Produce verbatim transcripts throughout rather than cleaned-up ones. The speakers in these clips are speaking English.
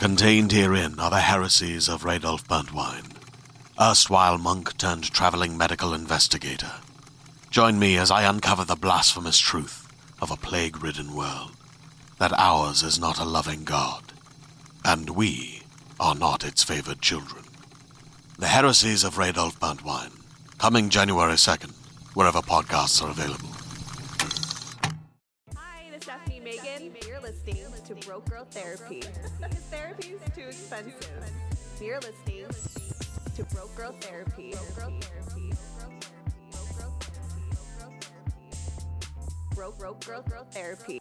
Contained herein are the heresies of Radolf Burntwine, erstwhile monk turned traveling medical investigator. Join me as I uncover the blasphemous truth of a plague-ridden world, that ours is not a loving God, and we are not its favored children. The heresies of Radolf Burntwine, coming January second, wherever podcasts are available. Hi, this is Stephanie Megan. You're listening to Broke Girl Therapy. Because therapy is too expensive. You're listening to Broke Girl Therapy. Broke Broke Girl Girl Therapy.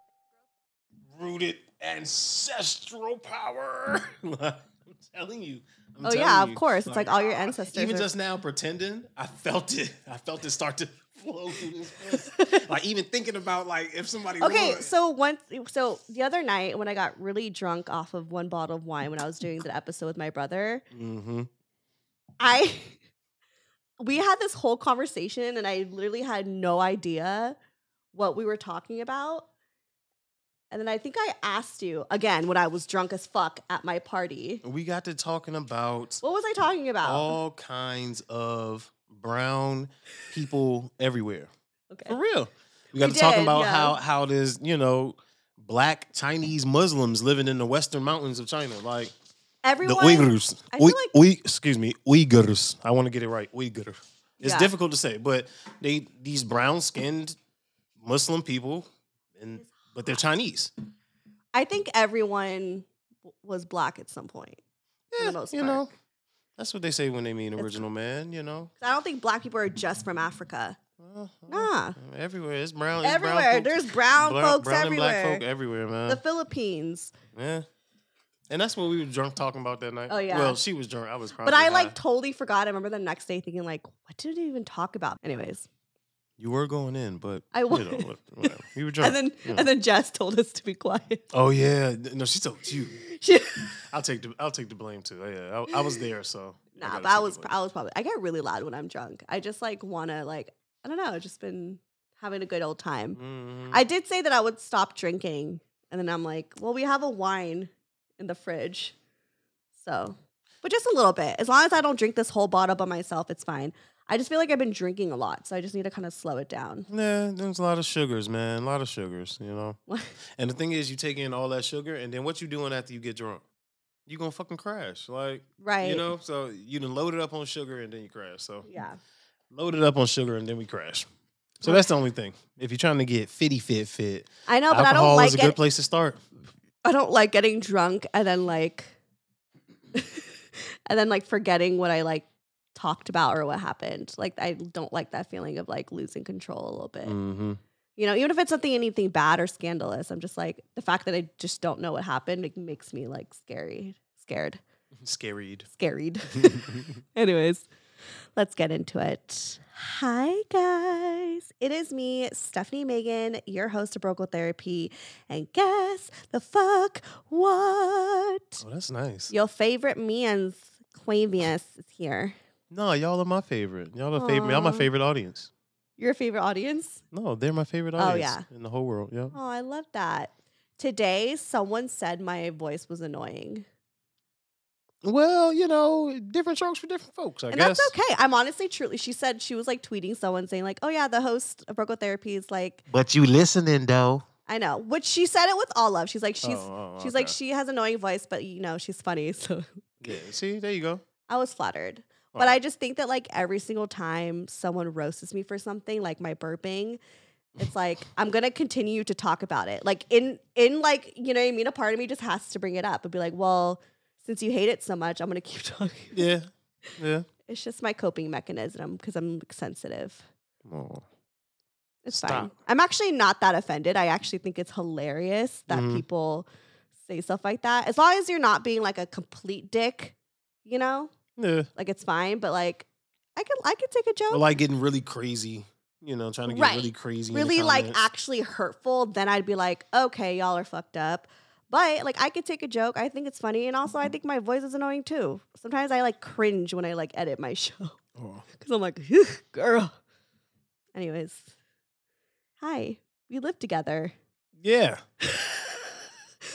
Rooted ancestral power. I'm telling you. I'm oh telling yeah, you. of course. It's like, like all your ancestors. Even are... just now, pretending, I felt it. I felt it start to flow through this place. Like even thinking about like if somebody. Okay, won. so once, so the other night when I got really drunk off of one bottle of wine when I was doing the episode with my brother, mm-hmm. I we had this whole conversation and I literally had no idea what we were talking about. And then I think I asked you again when I was drunk as fuck at my party. We got to talking about what was I talking about? All kinds of brown people everywhere. Okay, for real. We got we to talking did, about yeah. how how there's you know black Chinese Muslims living in the western mountains of China, like everyone. The Uyghurs. I feel we, like we excuse me, Uyghurs. I want to get it right. Uyghur. It's yeah. difficult to say, but they these brown skinned Muslim people and. But they're Chinese. I think everyone was black at some point. Yeah, for the most you part. know, that's what they say when they mean It's, original man. You know, I don't think black people are just from Africa. Uh, nah, everywhere it's brown. It's everywhere brown folks, there's brown brown, folks brown everywhere. And black folk everywhere, man. The Philippines. Yeah, and that's what we were drunk talking about that night. Oh yeah. Well, she was drunk. I was probably. But I high. like totally forgot. I remember the next day thinking like, what did we even talk about? Anyways. You were going in, but I was. You know, whatever. You were drunk. and then yeah. and then Jess told us to be quiet. Oh yeah, no, she told you. She, I'll take the I'll take the blame too. Yeah, I, I was there, so. Nah, I but I was I was probably I get really loud when I'm drunk. I just like wanna like I don't know, just been having a good old time. Mm-hmm. I did say that I would stop drinking, and then I'm like, well, we have a wine in the fridge, so but just a little bit. As long as I don't drink this whole bottle by myself, it's fine. I just feel like I've been drinking a lot, so I just need to kind of slow it down. Yeah, there's a lot of sugars, man. A lot of sugars, you know. And the thing is, you take in all that sugar, and then what you doing after you get drunk? You gonna fucking crash, like right? You know, so you done load it up on sugar and then you crash. So yeah, load it up on sugar and then we crash. So that's the only thing. If you're trying to get fitty fit fit, I know, but alcohol I don't like is a get, good place to start. I don't like getting drunk and then like, and then like forgetting what I like. talked about or what happened. Like I don't like that feeling of like losing control a little bit. Mm-hmm. You know, even if it's something anything bad or scandalous, I'm just like the fact that I just don't know what happened it makes me like scary, scared, scarried, scarried. Anyways, let's get into it. Hi guys, it is me, Stephanie Megan, your host of Broke Girl Therapy, and guess the fuck what? Oh, that's nice. Your favorite man's Clavius is here. No, y'all are my favorite. Y'all are favorite. Y'all my favorite audience. Your favorite audience? No, they're my favorite audience. Oh, yeah. In the whole world. Yeah. Oh, I love that. Today, someone said my voice was annoying. Well, you know, different strokes for different folks, I and guess. that's okay. I'm honestly, truly, she said she was like tweeting someone saying like, oh yeah, the host of Broke Girl Therapy is like. But you listening though. I know. Which she said it with all love. She's like, she's oh, oh, she's okay. like, she has an annoying voice, but you know, she's funny. So yeah, see, there you go. I was flattered. But I just think that like every single time someone roasts me for something, like my burping, it's like I'm gonna continue to talk about it. Like in in like, you know what I mean? A part of me just has to bring it up and be like, well, since you hate it so much, I'm gonna keep talking. Yeah. Yeah. It's just my coping mechanism because I'm sensitive. Oh. It's Stop. fine. I'm actually not that offended. I actually think it's hilarious that mm-hmm. people say stuff like that. As long as you're not being like a complete dick, you know? Yeah. Like it's fine, but like I could I could take a joke. Or like getting really crazy, you know, trying to get right. really crazy. Really in the like comments. actually hurtful, then I'd be like, okay, y'all are fucked up. But like I could take a joke. I think it's funny. And also I think my voice is annoying too. Sometimes I like cringe when I like edit my show. Oh. Cause I'm like, girl. Anyways. Hi. We live together. Yeah.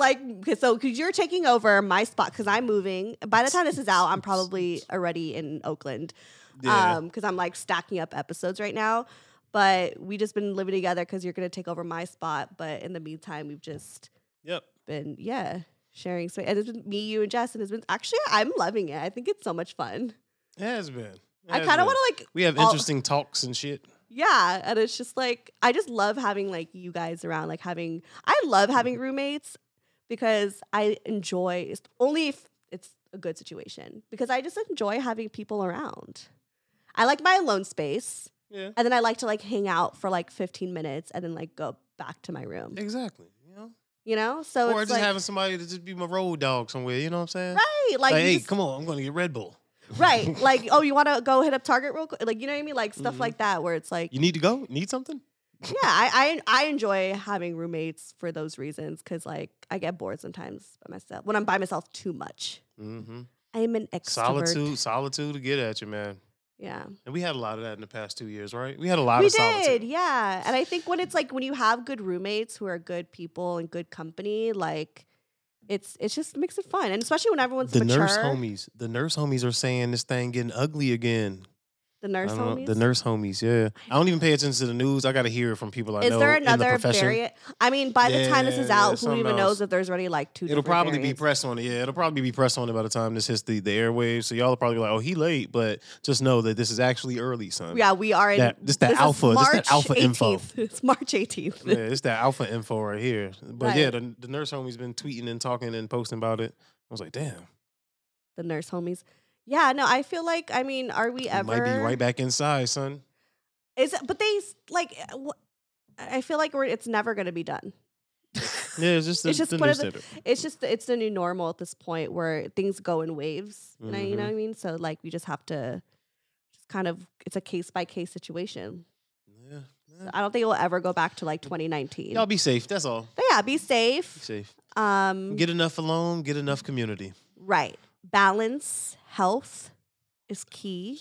like, cause, so because you're taking over my spot because I'm moving. By the time this is out, I'm probably already in Oakland. Yeah. Um, because I'm like stacking up episodes right now. But we just been living together because you're gonna take over my spot. But in the meantime, we've just Yep. been yeah sharing space. And it's been me, you, and Jess, and it's been actually I'm loving it. I think it's so much fun. It has been. It I has kind of been. want to like We have all- interesting talks and shit. Yeah, and it's just like I just love having like you guys around. Like having, I love having roommates because I enjoy it's only if it's a good situation because I just enjoy having people around. I like my alone space, Yeah. and then I like to like hang out for like fifteen minutes and then like go back to my room. Exactly. You know. You know, so Or it's just like, having somebody to just be my road dog somewhere. You know what I'm saying? right, like, Like, you hey, just- come on, I'm going to get Red Bull. right, like oh, you want to go hit up Target real quick, like you know what I mean, like stuff Mhm. like that where it's like You need to go? Need something? yeah, I, I I enjoy having roommates for those reasons because like I get bored sometimes by myself when I'm by myself too much. Mm-hmm. I'm an extrovert. Solitude, solitude to get at you, man. Yeah, And we had a lot of that in the past two years, right? We had a lot we of solitude. did. Yeah, and I think when it's like when you have good roommates who are good people and good company, like it's it's just makes it fun, and especially when everyone's The mature. nurse homies, the nurse homies are saying this thing getting ugly again. The nurse I don't know, homies. The nurse homies, yeah. I don't even pay attention to the news. I got to hear it from people I Is know there in the another profession. variant? I mean, by the time this is Yeah, out, who something even else. knows if there's already like two? It'll different probably variants? be pressed on it. Yeah, it'll probably be pressed on it by the time this hits the, the airwaves. So y'all will probably be like, oh, he late. But just know that this is actually early, son. Yeah, we are in. That- this that is alpha- this that March alpha info. eighteenth. It's March eighteenth. Yeah, it's that alpha info right here. But Right. yeah, the, the nurse homie's been tweeting and talking and posting about it. I was like, damn, The nurse homies. Yeah, no, I feel like I mean, are we we ever? might be right back inside, son. Is it, but they s- like. uh, wh- I feel like we're. It's never going to be done. Yeah, it's just the, It's just the one new of the- standard. It's just it's the new normal at this point where things go in waves. You know, you know Mhm. what I mean. So like we just have to, just kind of. It's a case by case situation. Yeah, yeah. I don't think it will ever go back to like twenty nineteen. Y'all be safe. That's all. But yeah, be Be safe. safe. Um, Get enough alone. Get enough community. right. Balance, health is key.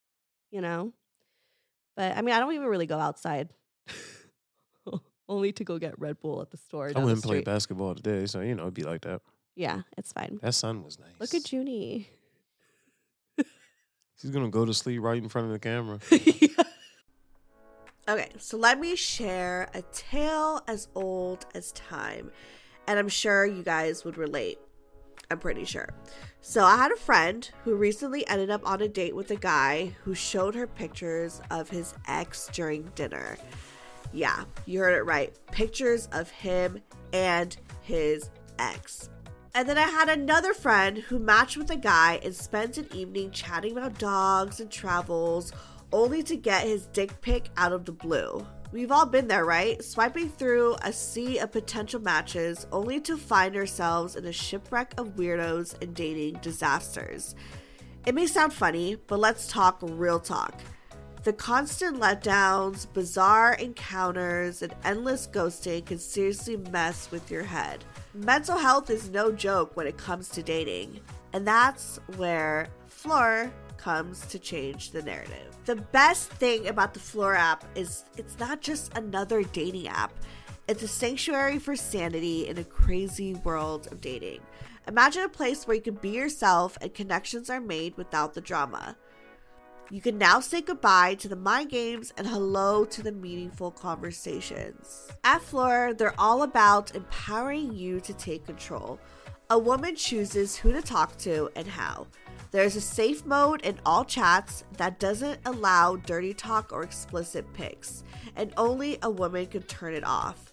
You know, but I mean, I don't even really go outside. Only to go get Red Bull at the store. I down the wouldn't play street. basketball today, so you know it'd be like that. Yeah, it's fine. That sun was nice. Look at Junie. She's gonna go to sleep right in front of the camera. Okay, so let me share a tale as old as time. And I'm sure you guys would relate. I'm pretty sure. So I had a friend who recently ended up on a date with a guy who showed her pictures of his ex during dinner. Yeah, you heard it right. Pictures of him and his ex. And then I had another friend who matched with a guy and spent an evening chatting about dogs and travels, only to get his dick pic out of the blue. We've all been there, right? Swiping through a sea of potential matches, only to find ourselves in a shipwreck of weirdos and dating disasters. It may sound funny, but let's talk real talk. The constant letdowns, bizarre encounters, and endless ghosting can seriously mess with your head. Mental health is no joke when it comes to dating, and that's where Floor comes to change the narrative. The best thing about the Floor app is it's not just another dating app. It's a sanctuary for sanity in a crazy world of dating. Imagine a place where you can be yourself and connections are made without the drama. You can now say goodbye to the mind games and hello to the meaningful conversations. At Floor, they're all about empowering you to take control. A woman chooses who to talk to and how. There's a safe mode in all chats that doesn't allow dirty talk or explicit pics, and only a woman can turn it off.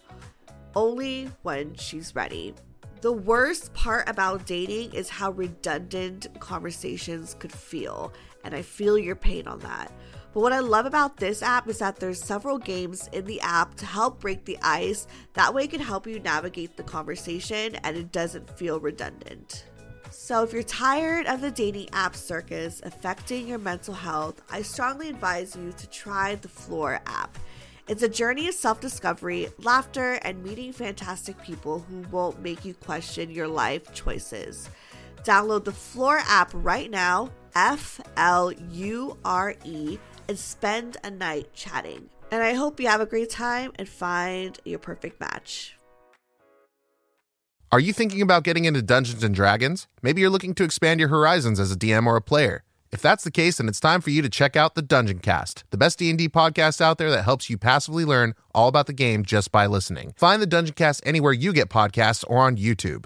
Only when she's ready. The worst part about dating is how redundant conversations could feel, and I feel your pain on that. But what I love about this app is that there's several games in the app to help break the ice. That way it can help you navigate the conversation and it doesn't feel redundant. So if you're tired of the dating app circus affecting your mental health, I strongly advise you to try the Floor app. It's a journey of self-discovery, laughter, and meeting fantastic people who won't make you question your life choices. Download the Floor app right now, F L U R E, and spend a night chatting. And I hope you have a great time and find your perfect match. Are you thinking about getting into Dungeons and Dragons? Maybe you're looking to expand your horizons as a D M or a player. If that's the case, then it's time for you to check out the Dungeon Cast, the best D and D podcast out there that helps you passively learn all about the game just by listening. Find the Dungeon Cast anywhere you get podcasts or on YouTube.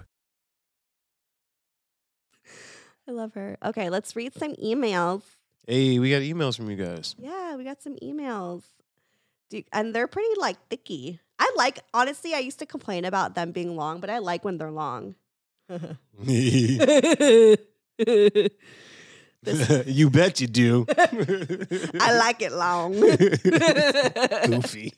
I love her. Okay, let's read some emails. Hey, we got emails from you guys. Yeah, we got some emails. Do, and they're pretty, like, thicky. I like, honestly, I used to complain about them being long, but I like when they're long. This, you bet you do. I like it long. Goofy.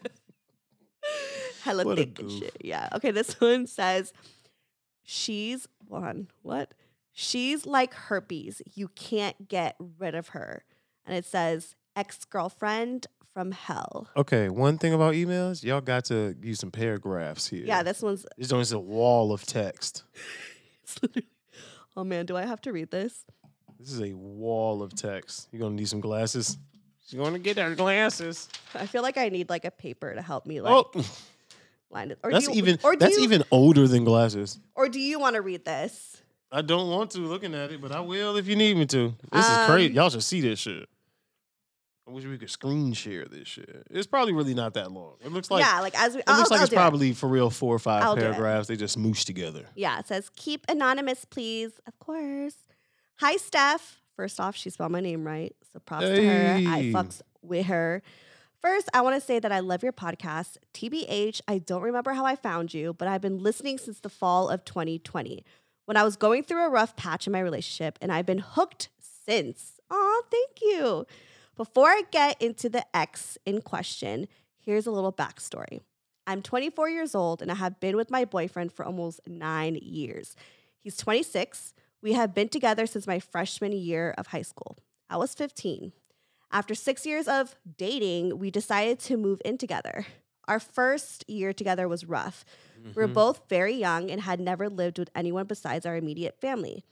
Hella What a thick and goof. shit. Yeah. Okay, this one says, she's, one, what? She's like herpes. You can't get rid of her. And it says, ex-girlfriend from hell. Okay, one thing about emails, y'all got to use some paragraphs here. Yeah, this one's, This don't is a wall of text. it's literally, oh man, do I have to read this? This is a wall of text. You're gonna need some glasses. She's gonna get her glasses. I feel like I need like a paper to help me like Oh, line it. Or that's do you, even or do that's you, even older than glasses. Or do you want to read this? I don't want to looking at it, but I will if you need me to. This is Um, crazy. Y'all should see this shit. I wish we could screen share this shit. It's probably really not that long. It looks like yeah, like as we, it I'll, looks like I'll it's do it. probably for real four or five I'll do it. paragraphs. They just smooshed together. Yeah, it says, keep anonymous, please. Of course. Hi, Steph. First off, she spelled my name right. So props to her. I Hey. fucks with her. First, I want to say that I love your podcast. T B H, I don't remember how I found you, but I've been listening since the fall of twenty twenty when I was going through a rough patch in my relationship, and I've been hooked since. Aw, thank you. Before I get into the ex in question, here's a little backstory. I'm twenty-four years old, and I have been with my boyfriend for almost nine years. He's twenty-six. We have been together since my freshman year of high school. I was fifteen. After six years of dating, we decided to move in together. Our first year together was rough. We were both very young and had never lived with anyone besides our immediate family.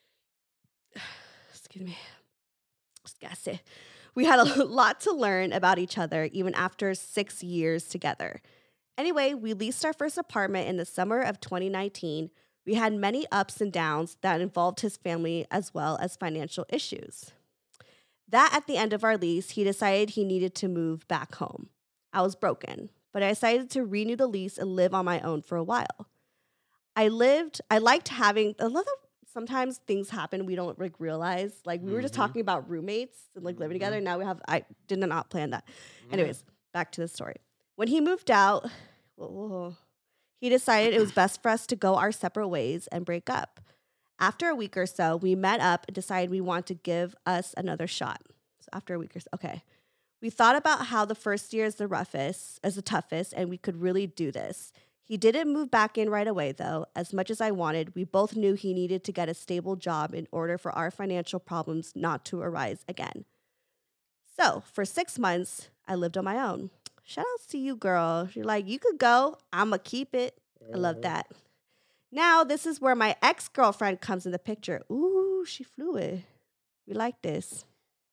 Excuse me. Just gotta say. We had a lot to learn about each other even after six years together. Anyway, we leased our first apartment in the summer of twenty nineteen. We had many ups and downs that involved his family as well as financial issues. That at the end of our lease, he decided he needed to move back home. I was broken, but I decided to renew the lease and live on my own for a while. I lived, I liked having, a lot of sometimes things happen we don't like realize. Like we were just Mhm. talking about roommates and like living together. And now we have, I did not plan that. Anyways, back to the story. When he moved out, whoa, he decided it was best for us to go our separate ways and break up. After a week or so, we met up and decided we want to give us another shot. So after a week or so, okay. We thought about how the first year is the roughest, as the toughest, and we could really do this. He didn't move back in right away, though. As much as I wanted, we both knew he needed to get a stable job in order for our financial problems not to arise again. So for six months, I lived on my own. Shout outs to you, girl. You're like, you could go. I'ma keep it. I love that. Now, this is where my ex-girlfriend comes in the picture. Ooh, she fluid. We like this.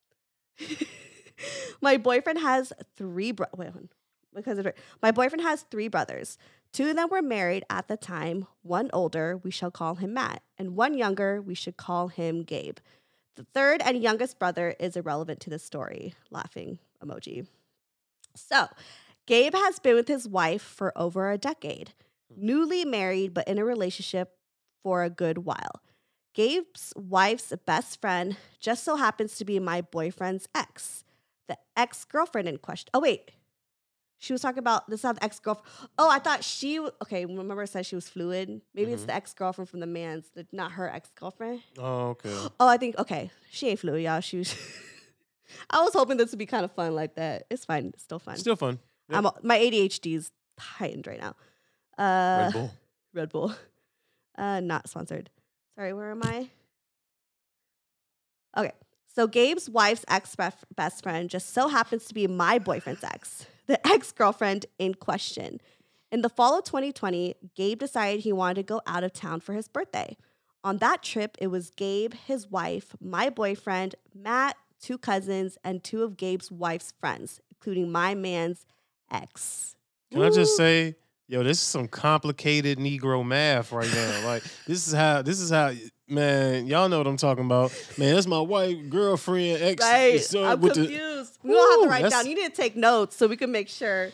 My boyfriend has three bro- wait, hold on. Because of her. My boyfriend has three brothers. Two of them were married at the time. One older, we shall call him Matt, and one younger, we should call him Gabe. The third and youngest brother is irrelevant to the story. Laughing emoji. So, Gabe has been with his wife for over a decade. Newly married, but in a relationship for a good while. Gabe's wife's best friend just so happens to be my boyfriend's ex. The ex-girlfriend in question. Oh, wait. She was talking about, this is not the ex-girlfriend. Oh, I thought she, w- okay, remember I said she was fluid? Maybe it's Mhm. the ex-girlfriend from the man's, the, not her ex-girlfriend. Oh, okay. Oh, I think, okay. She ain't fluid, y'all. She was, I was hoping this would be kind of fun like that. It's fine. It's still fun. Still fun. Yep. I'm, my A D H D is heightened right now. Uh, Red Bull. Red Bull. Uh, not sponsored. Sorry, where am I? Okay. So Gabe's wife's ex best friend just so happens to be my boyfriend's ex, the ex-girlfriend in question. In the fall of twenty twenty, Gabe decided he wanted to go out of town for his birthday. On that trip, it was Gabe, his wife, my boyfriend, Matt, two cousins, and two of Gabe's wife's friends, including my man's ex. Can I just Woo. say, Yo, this is some complicated Negro math right now. Like, this is how, this is how, man, y'all know what I'm talking about. Man, that's my wife, girlfriend, ex. Right. So I'm with confused. The, we don't have to Woo, write that's- down. You need to take notes so we can make sure.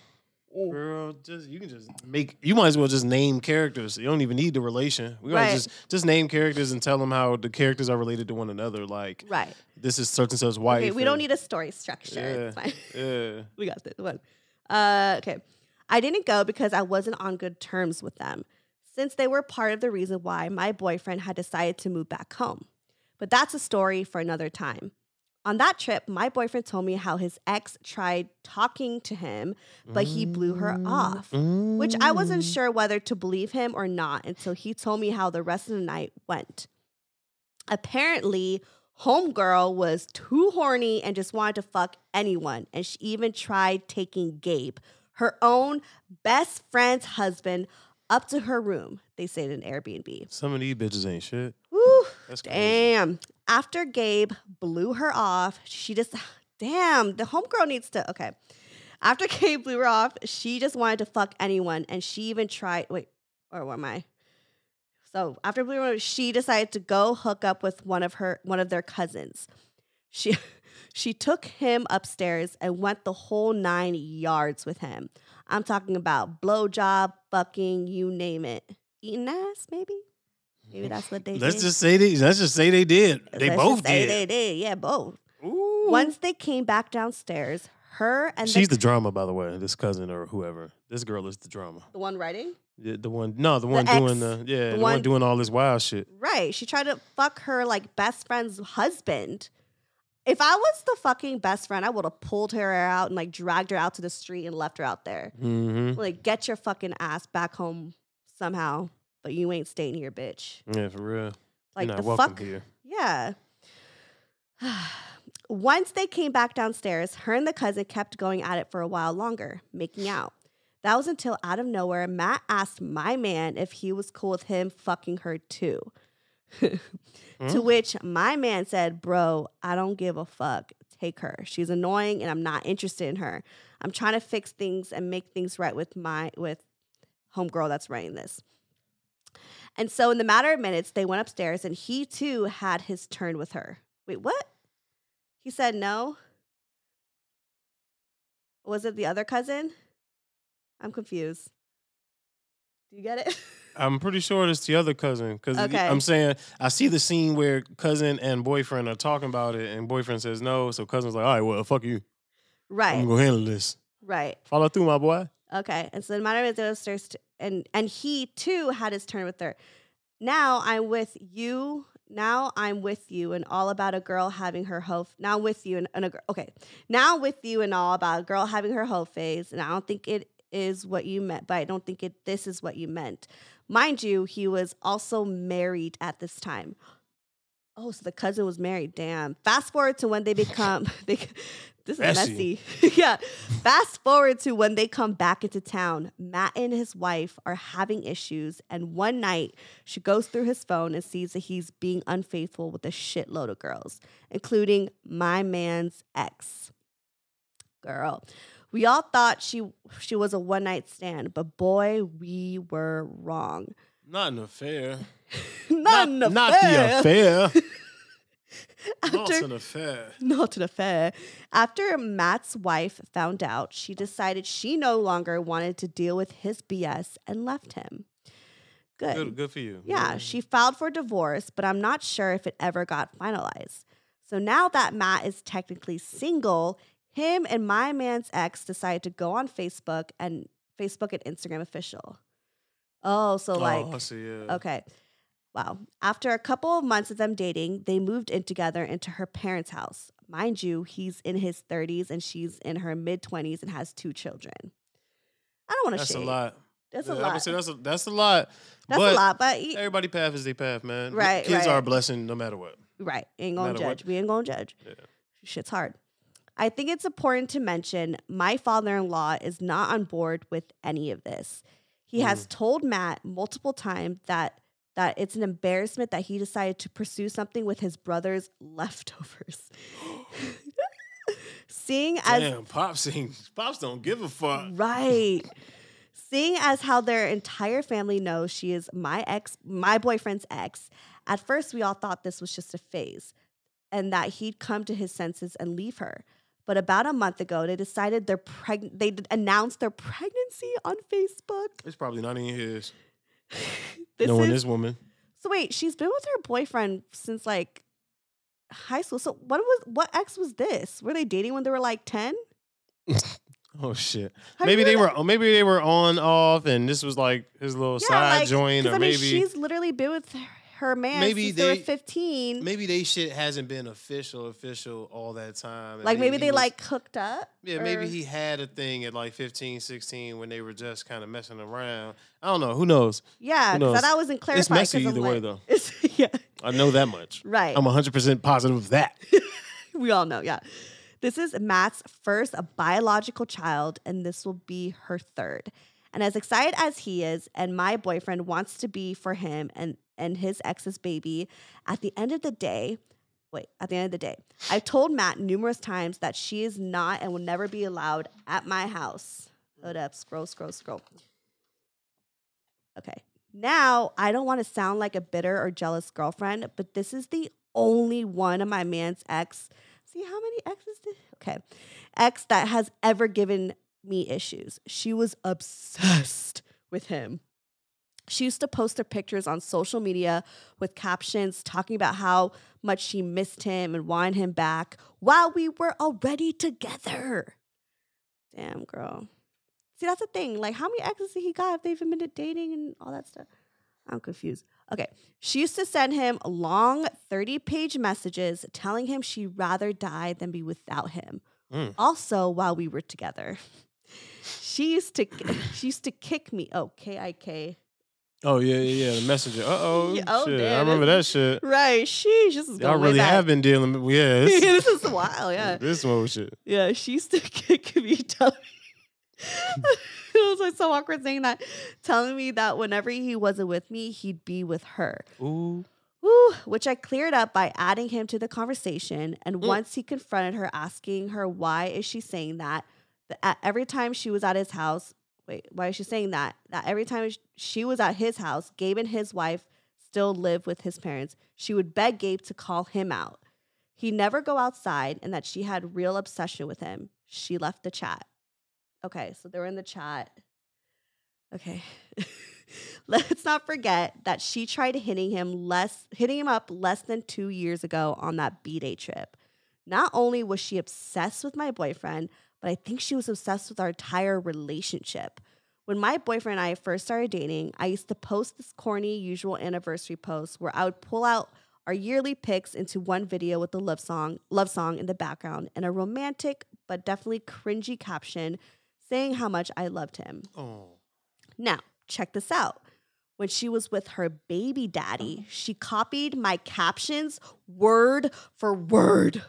Girl, just you can just make. You might as well just name characters. You don't even need the relation. We gotta Right. just just name characters and tell them how the characters are related to one another. Like, Right. this is such and such wife. Okay, we don't and- need a story structure. Yeah, It's fine. yeah. We got this one. Uh, okay. I didn't go because I wasn't on good terms with them, since they were part of the reason why my boyfriend had decided to move back home. But that's a story for another time. On that trip, my boyfriend told me how his ex tried talking to him, but he blew her off, which I wasn't sure whether to believe him or not until he told me how the rest of the night went. Apparently, homegirl was too horny and just wanted to fuck anyone, and she even tried taking Gabe, her own best friend's husband, up to her room. They stayed in an Airbnb. Some of these bitches ain't shit. Woo, That's crazy. damn. After Gabe blew her off, she just, damn, the homegirl needs to, okay. After Gabe blew her off, she just wanted to fuck anyone, and she even tried, wait, or what am I? So after blew her off, she decided to go hook up with one of her, one of their cousins. She, she took him upstairs and went the whole nine yards with him. I'm talking about blowjob, fucking, you name it. Eating ass, maybe? Maybe that's what they Let's did. just say they. Let's just say they did. They Let's both just say did. They did, yeah, both. Ooh. Once they came back downstairs, her and She's the, the drama, by the way. This cousin or whoever. This girl is the drama. the one writing. The, the one. No, the one ex. doing the. Yeah, the, one- one doing all this wild shit. Right. She tried to fuck her like best friend's husband. If I was the fucking best friend, I would have pulled her out and like dragged her out to the street and left her out there. Mm-hmm. Like, get your fucking ass back home somehow, but you ain't staying here, bitch. Yeah, for real. Like You're the not welcome fuck. here. Yeah. Once they came back downstairs, her and the cousin kept going at it for a while longer, making out. That was until out of nowhere, Matt asked my man if he was cool with him fucking her too. To which my man said, bro, I don't give a fuck. Take her. She's annoying and I'm not interested in her. I'm trying to fix things and make things right with my with homegirl that's writing this. And so in the matter of minutes, they went upstairs and he too had his turn with her. Wait, what? He said no? Was it the other cousin? I'm confused. Do you get it? I'm pretty sure it's the other cousin. Because Okay. I'm saying, I see the scene where cousin and boyfriend are talking about it, and boyfriend says no. So cousin's like, all right, well, fuck you. I'm Right, going to go handle this. right. Follow through, my boy. Okay. And so in the matter of minutes, they went upstairs to, and, and he too had his turn with her. Now I'm with you. Now I'm with you and all about a girl having her hoe. Now with you and, and a girl. Okay. Now with you and all about a girl having her hoe phase. And I don't think it is what you meant, but I don't think it. This is what you meant. Mind you, he was also married at this time. Oh, so the cousin was married. Damn. Fast forward to when they become. They, this is Messy. messy. Yeah. Fast forward to when they come back into town. Matt and his wife are having issues, and one night she goes through his phone and sees that he's being unfaithful with a shitload of girls, including my man's ex. Girl. We all thought she she was a one night stand, but boy, we were wrong. Not an affair. Not, not, an not the affair. affair. Not After- an affair. Not an affair. After Matt's wife found out, she decided she no longer wanted to deal with his B S and left him. Good. Good, good for you. Yeah, she filed for divorce, but I'm not sure if it ever got finalized. So now that Matt is technically single, him and my man's ex decided to go on Facebook and Facebook and Instagram official. Oh, so like, oh, I see, yeah. okay. Wow. After a couple of months of them dating, they moved in together into her parents' house. Mind you, he's in his thirties and she's in her mid-twenties and has two children. I don't want to That's shade. a lot. That's Yeah, a I would lot. say that's a, that's a lot. That's but a lot, but he- everybody path is their path, man. Right, Kids right. are a blessing no matter what. right. Ain't gonna matter what. judge. We ain't gonna judge. Yeah. Shit's hard. I think it's important to mention my father-in-law is not on board with any of this. He Mm. has told Matt multiple times that that it's an embarrassment that he decided to pursue something with his brother's leftovers. Seeing as Damn, pops ain't, pops don't give a fuck. right. Seeing as how their entire family knows she is my ex, my boyfriend's ex, at first we all thought this was just a phase and that he'd come to his senses and leave her. But about a month ago, they decided they're pregnant. They d- announced their pregnancy on Facebook. It's probably not even his. This Knowing is- this woman. So wait, she's been with her boyfriend since like high school. So what was what ex was this? Were they dating when they were like ten? Oh shit. How do you Maybe they know were. that? oh, Maybe they were on off, and this was like his little side like, joint, 'cause or I mean, maybe she's literally been with her- her man Maybe since they, were they- fifteen. maybe they shit hasn't been official, official all that time. and like maybe he they was- like hooked up. Yeah, or- maybe he had a thing at like fifteen, sixteen when they were just kind of messing around. I don't know. Who knows? Yeah, Who because knows? that wasn't clarified. It's messy 'cause I'm either way, like- though. It's, yeah, I know that much. right. I'm one hundred percent positive of that. We all know, yeah. This is Matt's first biological child, and this will be her third. And as excited as he is, and my boyfriend wants to be for him and, and his ex's baby, at the end of the day, wait, at the end of the day, I've told Matt numerous times that she is not and will never be allowed at my house. Hold up, scroll, scroll, scroll. Okay. Now, I don't want to sound like a bitter or jealous girlfriend, but this is the only one of my man's ex. See how many exes did? Okay. Ex that has ever given me issues. She was obsessed with him. She used to post her pictures on social media with captions talking about how much she missed him and wanted him back while we were already together. Damn, girl. See, that's the thing. Like, how many exes did he got if they've even been dating and all that stuff? I'm confused. Okay. She used to send him long thirty-page messages telling him she'd rather die than be without him. Mm. Also, while we were together. She used to she used to kick me. Oh, K I K. Oh yeah, yeah, yeah. The messenger. Uh oh. Yeah, oh, shit. damn, I remember that shit. Right. She just is Y'all going way really back. have been dealing with yeah. This, This is wild, yeah. This one shit. Yeah, she used to kick me, telling me. It was like so awkward saying that, telling me that whenever he wasn't with me, he'd be with her. Ooh. Woo, which I cleared up by adding him to the conversation. And Mm. once he confronted her, asking her why is she saying that, that at every time she was at his house, wait, why is she saying that? That every time she was at his house, Gabe and his wife still live with his parents. She would beg Gabe to call him out. He'd never go outside, and that she had real obsession with him. She left the chat. Okay, so they were in the chat. Okay. Let's not forget that she tried hitting him less, hitting him up less than two years ago on that B-Day trip. Not only was she obsessed with my boyfriend, but I think she was obsessed with our entire relationship. When my boyfriend and I first started dating, I used to post this corny usual anniversary post where I would pull out our yearly pics into one video with the love song, love song in the background and a romantic but definitely cringy caption saying how much I loved him. Oh. Now, check this out. When she was with her baby daddy, she copied my captions word for word.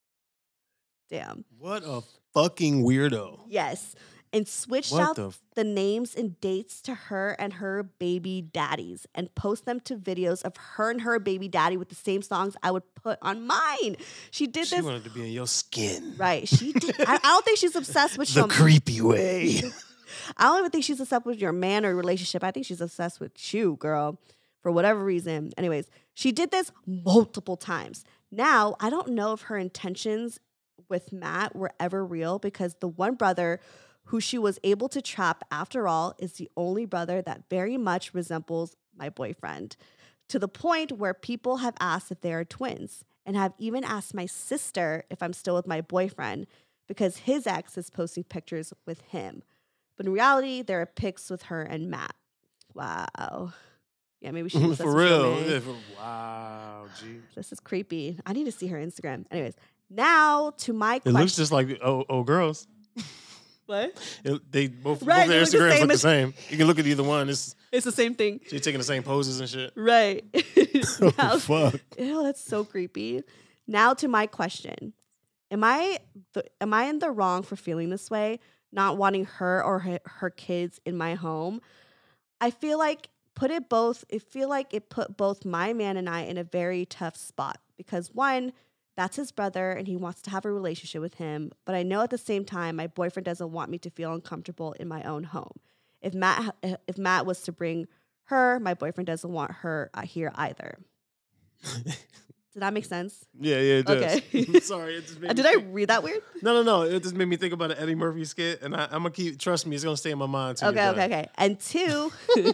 Damn. What a fucking weirdo. Yes. And switched What out the f- the names and dates to her and her baby daddies and post them to videos of her and her baby daddy with the same songs I would put on mine. She did She this. wanted to be in your skin. Right. She did. I, I don't think she's obsessed with The some- creepy way. I don't even think she's obsessed with your man or relationship. I think she's obsessed with you, girl, for whatever reason. Anyways, she did this multiple times. Now, I don't know if her intentions with Matt were ever real because the one brother who she was able to trap after all is the only brother that very much resembles my boyfriend, to the point where people have asked if they are twins and have even asked my sister if I'm still with my boyfriend because his ex is posting pictures with him. But in reality, there are pics with her and Matt. Wow. Yeah, maybe she's obsessed For with your real. man. Yeah, for- wow, G. This is creepy. I need to see her Instagram. Anyways, now to my It question. looks just like oh, oh girls. What? It, they both, Right, both their they look the Instagrams same look the as- same. You can look at either one. It's It's the same thing. she's taking the same poses and shit. Right. Oh, Now- fuck. Ew, that's so creepy. Now to my question. Am I the, am I in the wrong for feeling this way? Not wanting her or her, her kids in my home? I feel like put it both, I feel like it put both my man and I in a very tough spot because one, that's his brother and he wants to have a relationship with him. But I know at the same time, my boyfriend doesn't want me to feel uncomfortable in my own home. If Matt if Matt was to bring her, my boyfriend doesn't want her uh, here either. Did that make sense? Yeah, yeah, it does. Okay. Sorry, it just made Uh, me Did I think- read that weird? No, no, no. It just made me think about an Eddie Murphy skit, and I, I'm gonna keep. Trust me, it's gonna stay in my mind. Till Okay, you're okay, done. okay. And two,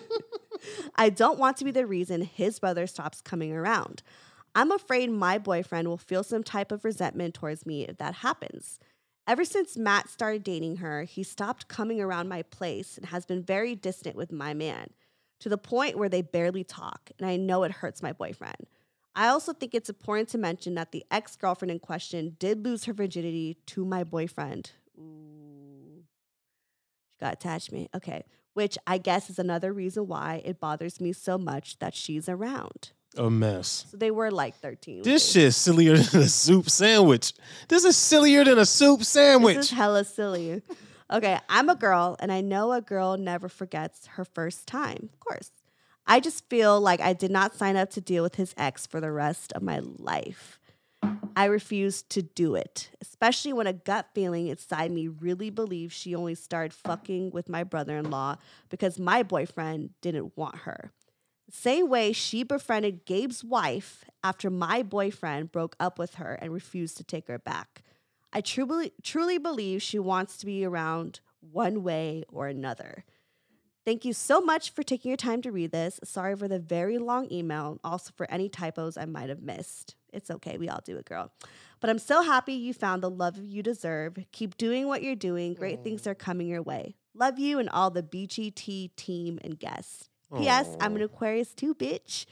I don't want to be the reason his brother stops coming around. I'm afraid my boyfriend will feel some type of resentment towards me if that happens. Ever since Matt started dating her, he stopped coming around my place and has been very distant with my man, to the point where they barely talk, and I know it hurts my boyfriend. I also think it's important to mention that the ex-girlfriend in question did lose her virginity to my boyfriend. Ooh. She got attachment. Okay. Which I guess is another reason why it bothers me so much that she's around. A mess. So they were like thirteen. This shit's sillier than a soup sandwich. This is sillier than a soup sandwich. This is hella silly. Okay, I'm a girl, and I know a girl never forgets her first time. Of course. I just feel like I did not sign up to deal with his ex for the rest of my life. I refuse to do it, especially when a gut feeling inside me really believes she only started fucking with my brother-in-law because my boyfriend didn't want her. The same way she befriended Gabe's wife after my boyfriend broke up with her and refused to take her back. I truly, truly believe she wants to be around one way or another. Thank you so much for taking your time to read this. Sorry for the very long email. Also for any typos I might have missed. It's okay. We all do it, girl. But I'm so happy you found the love you deserve. Keep doing what you're doing. Great things are coming your way. Love you and all the B G T team and guests. P S. I'm an Aquarius too, bitch.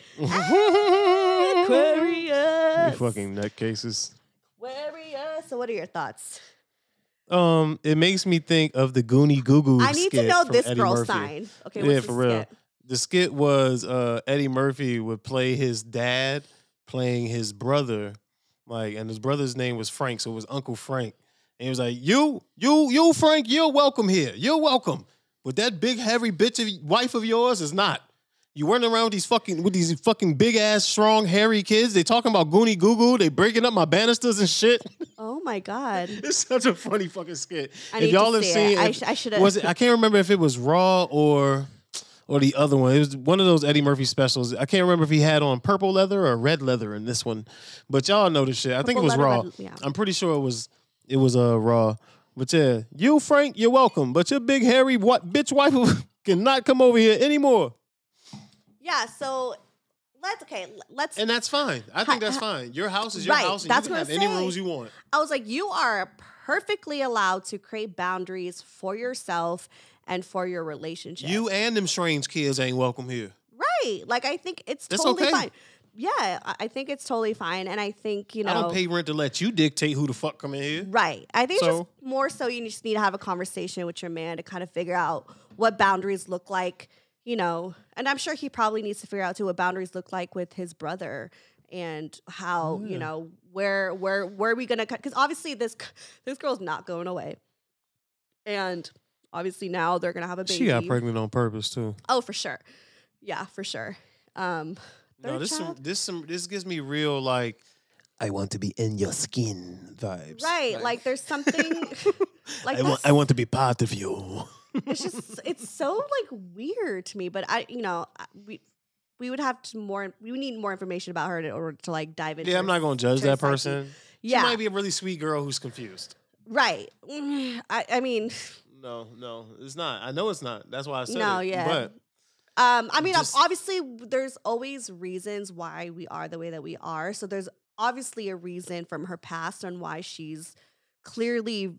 Ah, Aquarius. You fucking nutcases. Aquarius. So what are your thoughts? Um, it makes me think of the Goonie Goo Goo. I need to skit know from this Eddie girl's Murphy. sign. Okay, Yeah, what's for the real. skit? The skit was uh, Eddie Murphy would play his dad playing his brother, like, and his brother's name was Frank, so it was Uncle Frank. And he was like, "You, you, you, Frank, you're welcome here. You're welcome. But that big heavy bitch of wife of yours is not. You running around with these fucking with these fucking big ass strong hairy kids. They talking about Goonie Goo Goo. They breaking up my banisters and shit. Oh my God. It's such a funny fucking skit. I if need y'all to have see seen, it. I, if- sh- I should have. was it? I can't remember if it was Raw or or the other one. It was one of those Eddie Murphy specials. I can't remember if he had on purple leather or red leather in this one, but y'all know this shit. I think it was Purple Raw. leather, red- yeah. I'm pretty sure it was it was uh, Raw. But yeah, you Frank, you're welcome. But your big hairy what bitch wife cannot come over here anymore. Yeah, so let's, okay, let's. And that's fine. I think that's fine. Your house is your Right, house, and that's you can what have I'm any saying. rules you want. I was like, you are perfectly allowed to create boundaries for yourself and for your relationship. You and them strange kids ain't welcome here. Right. Like, I think it's That's totally okay. fine. Yeah, I I think it's totally fine. And I think, you know. I don't pay rent to let you dictate who the fuck come in here. Right. I think it's So- just more so you just need to have a conversation with your man to kind of figure out what boundaries look like, you know. And I'm sure he probably needs to figure out too what boundaries look like with his brother and how, you know, where where where are we gonna cut? Because obviously this this girl's not going away, and obviously now they're gonna have a baby. She got pregnant on purpose too. Oh, for sure. Yeah, for sure. Um, No, third this some, child? this some this gives me real like I want to be in your skin vibes. Right, like there's something like I want that's- I want to be part of you. it's just it's so like weird to me. But I, you know, I- we we would have to more. We would need more information about her in order to like dive into. Yeah, I'm her- not gonna judge her that psyche. person. Yeah, She might be a really sweet girl who's confused. right. Mm, I, I mean, No, no, it's not. I know it's not. That's why I said No, it. yeah. But um, I mean, Just- obviously, there's always reasons why we are the way that we are. So there's obviously a reason from her past on why she's clearly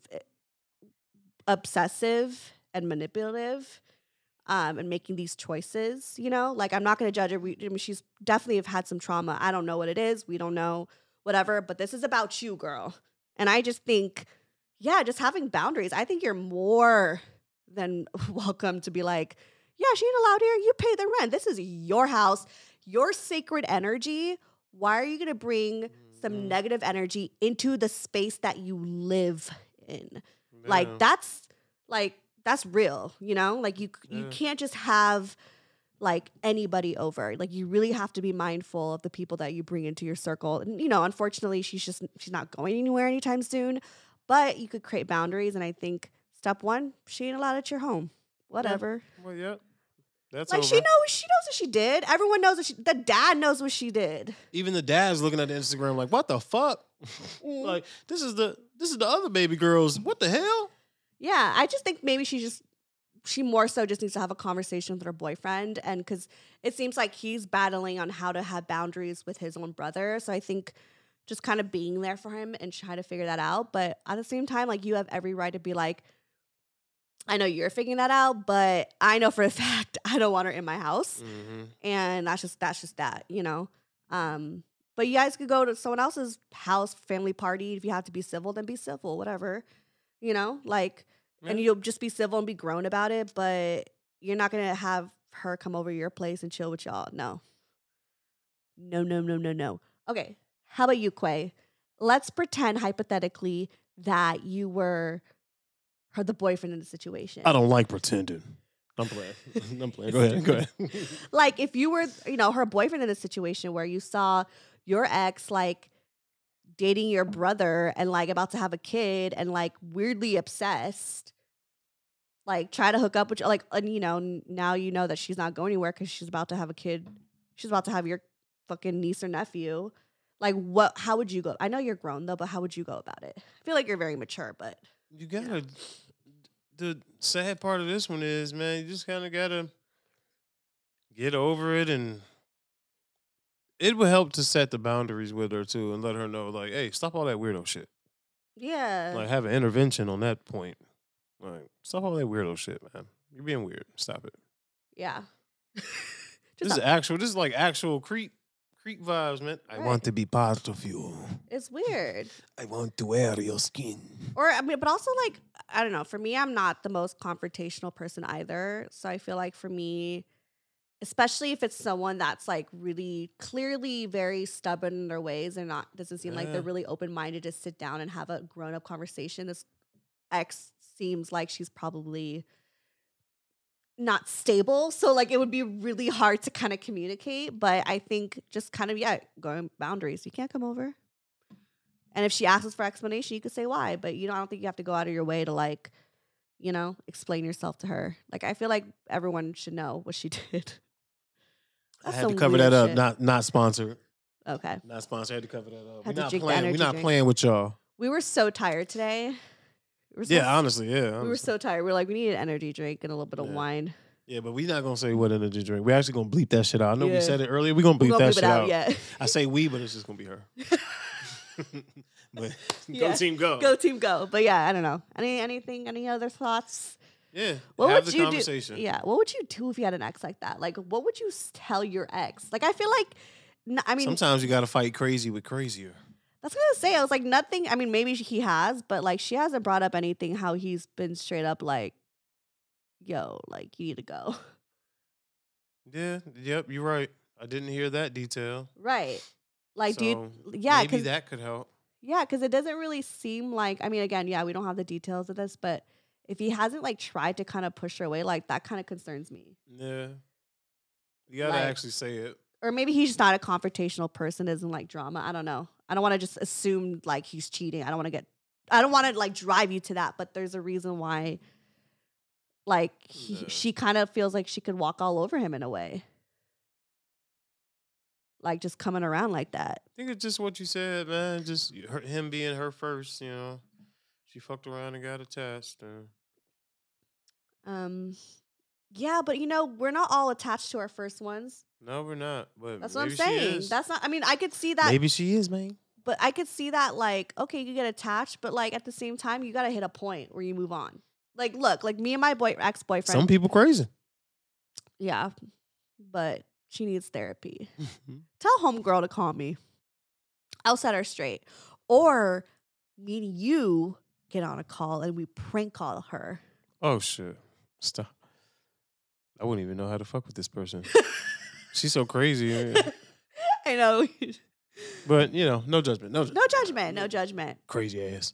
obsessive and manipulative. Um, and making these choices, you know, like I'm not going to judge her. We, I mean, she's definitely have had some trauma. I don't know what it is. We don't know, whatever. But this is about you, girl. And I just think, yeah, just having boundaries. I think you're more than welcome to be like, yeah, she ain't allowed here. You pay the rent. This is your house, your sacred energy. Why are you going to bring some Mhm. negative energy into the space that you live in? Like yeah. that's like that's real, you know? Like you you Yeah. can't just have like anybody over. Like you really have to be mindful of the people that you bring into your circle. And you know, unfortunately, she's just she's not going anywhere anytime soon. But you could create boundaries, and I think step one, she ain't allowed at your home. whatever. Well, yeah. That's Like over. she knows, she knows what she did. Everyone knows what she. The dad knows what she did. Even the dad's looking at the Instagram like, what the fuck? Mm. Like this is the this is the other baby girls. What the hell? Yeah, I just think maybe she just she more so just needs to have a conversation with her boyfriend, and because it seems like he's battling on how to have boundaries with his own brother. So I think just kind of being there for him and try to figure that out. But at the same time, like you have every right to be like, I know you're figuring that out, but I know for a fact I don't want her in my house, Mm-hmm. and that's just that's just that, you know. Um, but you guys could go to someone else's house, family party. If you have to be civil, then be civil, whatever, you know, like. Yeah. And you'll just be civil and be grown about it, but you're not gonna have her come over your place and chill with y'all. No. No, no, no, no, no. Okay. How about you, Quay? Let's pretend hypothetically that you were her the boyfriend in the situation. I don't like pretending. I'm playing. I'm playing. Go ahead. Go ahead. Like if you were, you know, her boyfriend in a situation where you saw your ex like dating your brother and like about to have a kid and like weirdly obsessed, like try to hook up with you, like, and you know, n- now you know that she's not going anywhere because she's about to have a kid. She's about to have your fucking niece or nephew. Like, what? How would you go? I know you're grown though, but how would you go about it? I feel like you're very mature, but You gotta. The sad part of this one is, man, you just kind of gotta get over it, and it would help to set the boundaries with her too, and let her know, like, hey, stop all that weirdo shit. yeah, Like, have an intervention on that point. Like, stop all that weirdo shit, man. You're being weird. Stop it. yeah. This Just is not- actual. This is like actual creep, creep vibes, man. I Right. want to be part of you. it's weird. I want to wear your skin. Or I mean, but also like I don't know. For me, I'm not the most confrontational person either. So I feel like for me, especially if it's someone that's like really clearly very stubborn in their ways and not doesn't seem like Yeah. they're really open minded to sit down and have a grown up conversation. This ex seems like she's probably not stable. So like it would be really hard to kind of communicate. But I think just kind of yeah, going boundaries. You can't come over. And if she asks for explanation, you could say why. But you know, I don't think you have to go out of your way to like, you know, explain yourself to her. Like I feel like everyone should know what she did. I That's had to some cover weird that up. shit. Not not sponsored. Okay. Not sponsored. I had to cover that up. We're Had to not drink the playing. We're energy not drink. playing with y'all. We were so tired today. We were so, Yeah, honestly, yeah. we were honestly. so tired. We are like, we need an energy drink and a little bit of Yeah. wine. Yeah, but we're not gonna say what energy drink. We're actually gonna bleep that shit out. I know Yeah. we said it earlier. We're gonna bleep We're gonna that bleep shit it out. out. Yeah. I say we, but it's just gonna be her. But Yeah. go team, go. Go team, go. But yeah, I don't know. Any anything? Any other thoughts? Yeah. What have would the you conversation. do? Yeah. What would you do if you had an ex like that? Like, what would you s- tell your ex? Like, I feel like, n- I mean, Sometimes you gotta fight crazy with crazier. that's what I was gonna say. I was like, nothing. I mean, maybe he has, but like, she hasn't brought up anything. How he's been straight up like, yo, like you need to go. Yeah. Yep. You're right. I didn't hear that detail. Right. Like, do you? So Yeah, maybe because that could help. yeah, because it doesn't really seem like. I mean, again, yeah, we don't have the details of this, but if he hasn't like tried to kind of push her away, like that kind of concerns me. Yeah. You gotta Like- actually say it. Or maybe he's just not a confrontational person, doesn't like drama. I don't know. I don't want to just assume like he's cheating. I don't want to get. I don't want to like drive you to that, but there's a reason why. Like he, Yeah. she kind of feels like she could walk all over him in a way. Like just coming around like that. I think it's just what you said, man. Just her, him being her first, you know. She fucked around and got attached. Uh, Um, yeah, but you know we're not all attached to our first ones. no, we're not. But That's what I'm maybe she saying. is. That's not. I mean, I could see that, Maybe she is, man. but I could see that like okay, you get attached, but like at the same time, you gotta hit a point where you move on. Like, look, like me and my boy ex boyfriend. Some people crazy. Yeah, but she needs therapy. Tell homegirl to call me. I'll set her straight. Or me and you get on a call and we prank call her. Oh shit! Stop. I wouldn't even know how to fuck with this person. She's so crazy. man. I know. But you know, no judgment. No, No judgment. No judgment. crazy ass.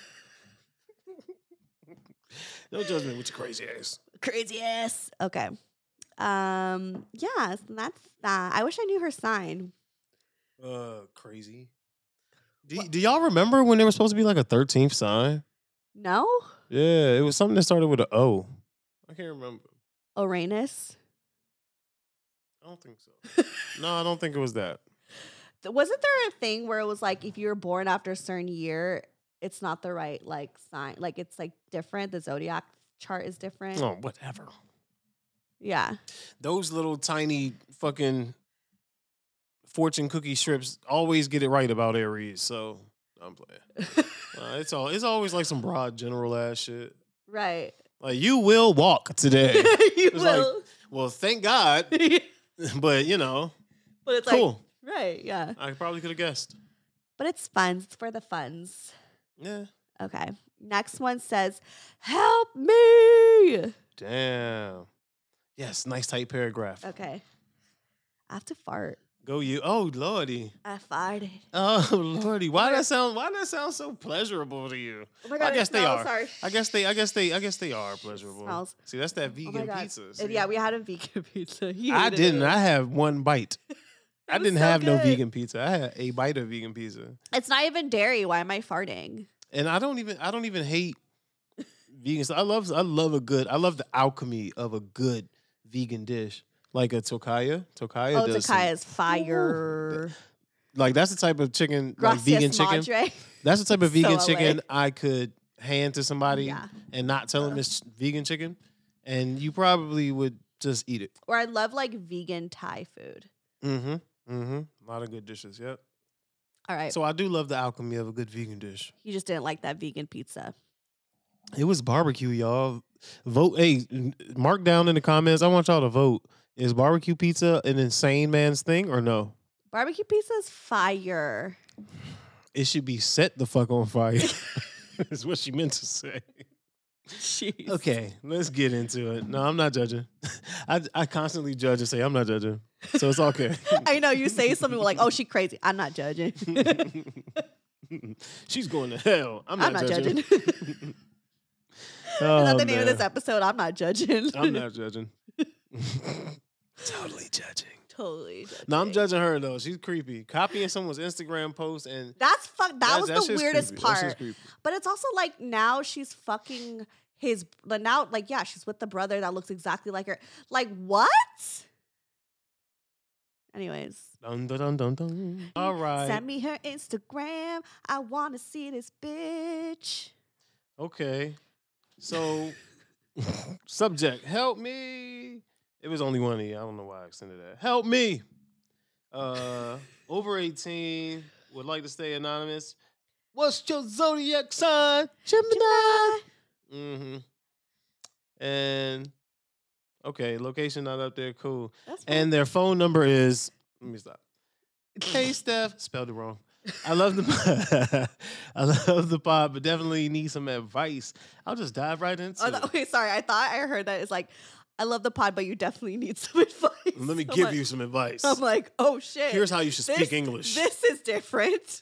No judgment with your crazy ass. Crazy ass. Okay. Um. Yeah. So that's that. I wish I knew her sign. Uh, crazy. Do, y- do y'all remember when there was supposed to be like a thirteenth sign? No. Yeah, it was something that started with an O. I can't remember. Uranus. I don't think so. No, I don't think it was that. Wasn't there a thing where it was like if you were born after a certain year, it's not the right like sign, like it's like different. The zodiac chart is different. Oh, whatever. Yeah. Those little tiny fucking fortune cookie strips always get it right about Aries. So I'm playing. uh, it's all. It's always like some broad general ass shit. Right. Like you will walk today. you It's will. like, well, thank God. But you know, but it's cool. like right. Yeah. I probably could have guessed. But it's fun. It's for the funs. Yeah. Okay. Next one says, "Help me." Damn. Yes. Nice tight paragraph. Okay. I have to fart. Go you. Oh lordy. I farted. Oh lordy. Why that sound? Why that sound so pleasurable to you? Oh my god! I guess it they smells, are. Sorry. I guess they. I guess they. I guess they are pleasurable. Smells. See, that's that Oh my vegan God. pizza. Uh, see? Yeah, we had a vegan pizza. You I hated didn't. it. I had one bite. I was didn't so have no good. vegan pizza. I had a bite of vegan pizza, It's not even dairy. Why am I farting? and I don't even. I don't even hate vegan stuff. I love. I love a good. I love the alchemy of a good vegan dish, like a tocaya. Tocaya. Oh, does some- Takaya is fire. Like that's the type of chicken, like Gracias, vegan chicken. madre. That's the type of So vegan L A. chicken I could hand to somebody Yeah. and not tell them it's vegan chicken, and you probably would just eat it. Or I love like vegan Thai food. Mm-hmm. Mm-hmm. A lot of good dishes. Yep. All right. So I do love the alchemy of a good vegan dish. You just didn't like that vegan pizza. It was barbecue, y'all. Vote. Hey, n- mark down in the comments. I want y'all to vote. Is barbecue pizza an insane man's thing or no? Barbecue pizza is fire. It should be set the fuck on fire. Is what she meant to say. Jeez. Okay, let's get into it. No, I'm not judging. I I constantly judge and say I'm not judging, so it's okay. I know you say something like, "Oh, she crazy." I'm not judging. She's going to hell. I'm not, I'm not judging. judging. Oh, Is that the name of man. this episode? I'm not judging. I'm not judging. Totally judging. totally judging. No, I'm judging her though. She's creepy. Copying someone's Instagram post and That's fuck. That That- was that the shit's weirdest creepy. That shit's part. creepy. But it's also like now she's fucking his. But now, like, yeah, she's with the brother that looks exactly like her. Like, what? Anyways, Dun, dun, dun, dun, dun. All right. send me her Instagram. I want to see this bitch. Okay. So, subject, help me. It was only one of you. I don't know why I extended that. Help me. Uh, over eighteen, would like to stay anonymous. What's your zodiac sign? Gemini. Mm-hmm. And, okay, location not up there. Cool. That's fine. And their phone number is, let me stop. Hey, Steph. Spelled it wrong. I love the I love the pod, but definitely need some advice. I'll just dive right into Oh, it. th- okay, sorry. I thought I heard that. It's like, I love the pod, but you definitely need some advice. Let me I'm give like- you some advice. I'm like, oh shit. Here's how you should This- speak English. This is different.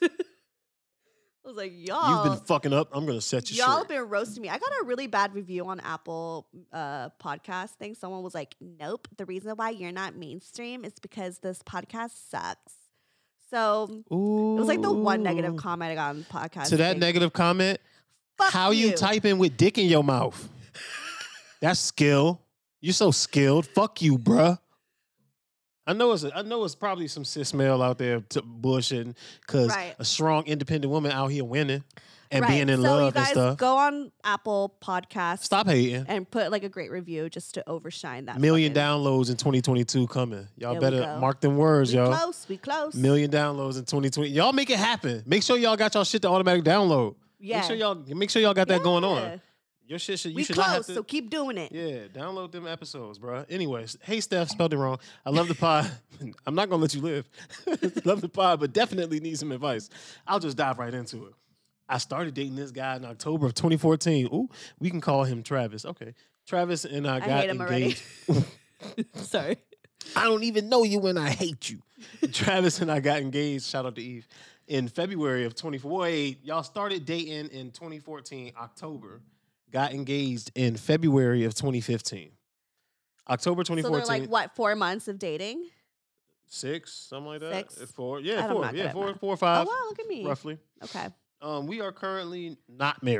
I was like, y'all. You've been fucking up. I'm gonna set you Y'all have straight. been roasting me. I got a really bad review on Apple uh, podcast thing. Someone was like, nope, the reason why you're not mainstream is because this podcast sucks. So it was like the one negative Ooh. comment I got on the podcast. To that thing. negative comment, Fuck how you. typing with dick in your mouth? That's skill. You're so skilled. Fuck you, bruh. I know it's a, I know it's probably some cis male out there t- bullshitting because Right. a strong, independent woman out here winning and Right. being in so love you and guys stuff. go on Apple Podcasts Stop hating. and put like a great review just to overshine that. Million fucking- downloads in twenty twenty-two coming. Y'all There we better go. mark them words, We y'all. close. We close. Million downloads in twenty twenty. Y'all make it happen. Make sure y'all got y'all shit to automatic download. Yeah. Make sure y'all make sure y'all got that going Yeah. on. Your shit should you We should not have close, to. so keep doing it. Yeah, download them episodes, bro. Anyways, hey Steph, spelled it wrong. I love the pod. I'm not gonna let you live. Love the pod, but definitely need some advice. I'll just dive right into it. I started dating this guy in October of twenty fourteen. Ooh, we can call him Travis. Okay, Travis and I, I got hate him already. engaged. Sorry. I don't even know you and I hate you. Travis and I got engaged. Shout out to Eve in February of twenty-four. Wait, y'all started dating in twenty fourteen, October. Got engaged in February of twenty fifteen. October twenty So fourteen. they're like what, four months of dating? Six, something like that. Six? Uh, Four, yeah, I'm four, not good yeah, at four, math. four or Oh five, wow, look at me. roughly. Okay. Um, we are currently not married.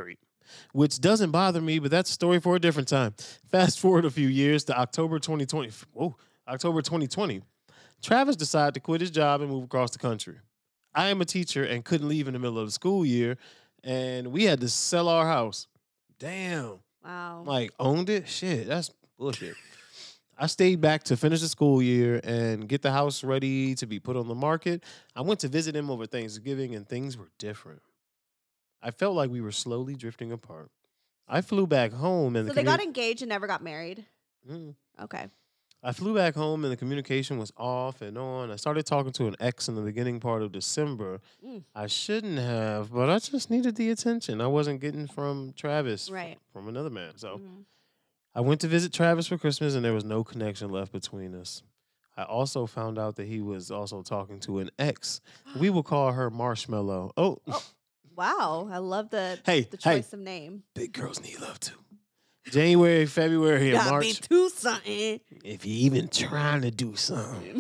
which doesn't bother me, but that's a story for a different time. Fast forward a few years to October twenty twenty. Whoa, October twenty twenty. Travis decided to quit his job and move across the country. I am a teacher and couldn't leave in the middle of the school year, and we had to sell our house. Damn. Wow. Like, owned it? Shit, that's bullshit. I stayed back to finish the school year and get the house ready to be put on the market. I went to visit him over Thanksgiving, and things were different. I felt like we were slowly drifting apart. I flew back home, and So the they got commu- engaged and never got married. Mm. Okay. I flew back home, and the communication was off and on. I started talking to an ex in the beginning part of December. Mm. I shouldn't have, but I just needed the attention I wasn't getting from Travis, Right. from another man. So Mhm. I went to visit Travis for Christmas, and there was no connection left between us. I also found out that he was also talking to an ex. We will call her Marshmallow. Oh, Oh. Wow. I love the Hey, the hey. choice of name. big girls need love too. January, February, and Gotta March. be two something. If you're even trying to do something,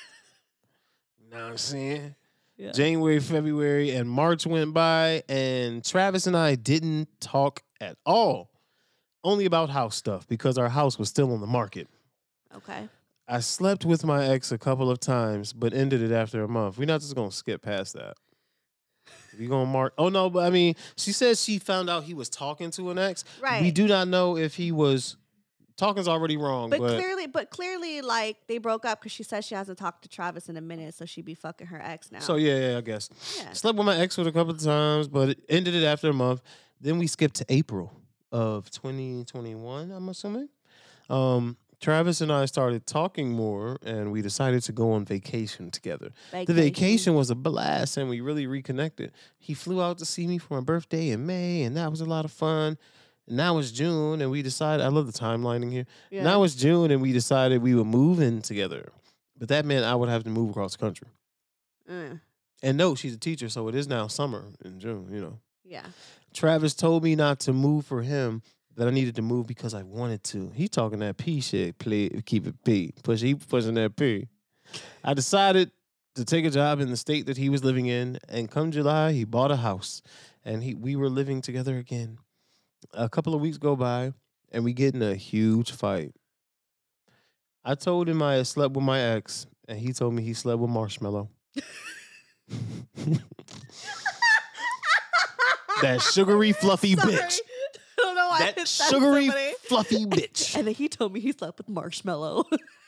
you know what I'm saying? Yeah. January, February, and March went by, and Travis and I didn't talk at all. Only about house stuff because our house was still on the market. Okay. I slept with my ex a couple of times, but ended it after a month. We're not just gonna skip past that. We gonna mark. Oh no, but I mean, she says she found out he was talking to an ex. Right. We do not know if he was. Talking's already wrong, But, but, clearly, but clearly, like they broke up because she says she hasn't talked to Travis in a minute, so she'd be fucking her ex now. so yeah, yeah, I guess. yeah. Slept with my ex with a couple of times, but it ended it after a month. Then we skipped to April of twenty twenty-one, I'm assuming. Um, Travis and I started talking more, and we decided to go on vacation together. The vacation was a blast, and we really reconnected. He flew out to see me for my birthday in May, and that was a lot of fun. And now it's June, and we decided, I love the timelining here. Yeah. Now it's June, and we decided we would move in together. But that meant I would have to move across the country. Uh, And no, she's a teacher, so it is now summer in June, you know. yeah. Travis told me not to move for him, that I needed to move because I wanted to. He talking that P shit, play, keep it P. Push, he pushing that P. I decided to take a job in the state that he was living in, and come July, he bought a house, and he we were living together again. A couple of weeks go by, and we get in a huge fight. I told him I had slept with my ex, and he told me he slept with Marshmallow. That sugary, fluffy Sorry. bitch. I don't know why That it's so sugary, funny. fluffy bitch. And then he told me he slept with Marshmallow.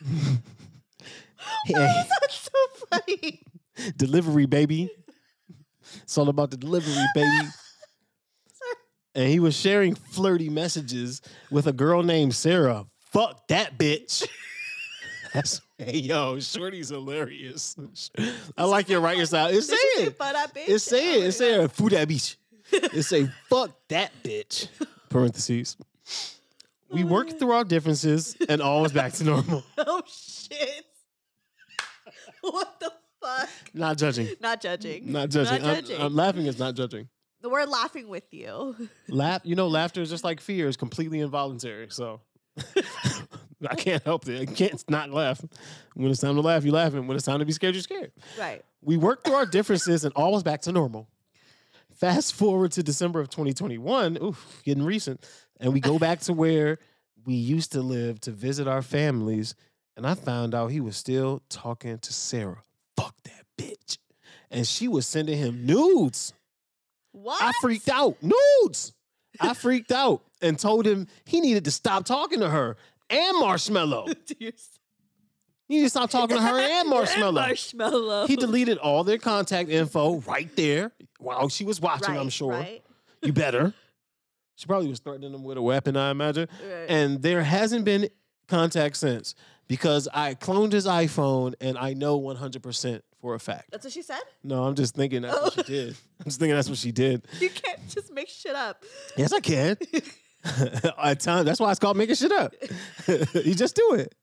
Hey, That's so funny. delivery, baby. It's all about the delivery, baby. Sorry. And he was sharing flirty messages with a girl named Sarah. Fuck that bitch. That's, hey, yo, Shorty's hilarious. I like your writing style. It's Did she say, saying. "Fuck that bitch"? It's saying. Oh, It's yeah. saying. Food that bitch. It's say, fuck that bitch. Parentheses. We worked through our differences and all was back to normal. Oh shit! What the fuck? Not judging. Not judging. Not judging. Not I'm- judging. I'm, laughing is not judging. We're laughing with you. Laugh, you know, laughter is just like fear; it's completely involuntary. So I can't help it. I can't not laugh. When it's time to laugh, you're laughing. When it's time to be scared, you're scared. Right. We worked through our differences, and all was back to normal. Fast forward to December of twenty twenty-one. Oof, getting recent, and we go back to where we used to live to visit our families. And I found out he was still talking to Sarah. Fuck that bitch. And she was sending him nudes. What? I freaked out. Nudes. I freaked out and told him he needed to stop talking to her and Marshmallow. Dear- He needed to stop talking to her and Marshmallow. Marshmallow. He deleted all their contact info right there while she was watching, Right, I'm sure. Right. You better. She probably was threatening him with a weapon, I imagine. Right. And there hasn't been contact since because I cloned his iPhone and I know one hundred percent for a fact. That's what she said? No, I'm just thinking that's what she did. I'm just thinking that's what she did. You can't just make shit up. Yes, I can. At times, that's why it's called making shit up. You just do it.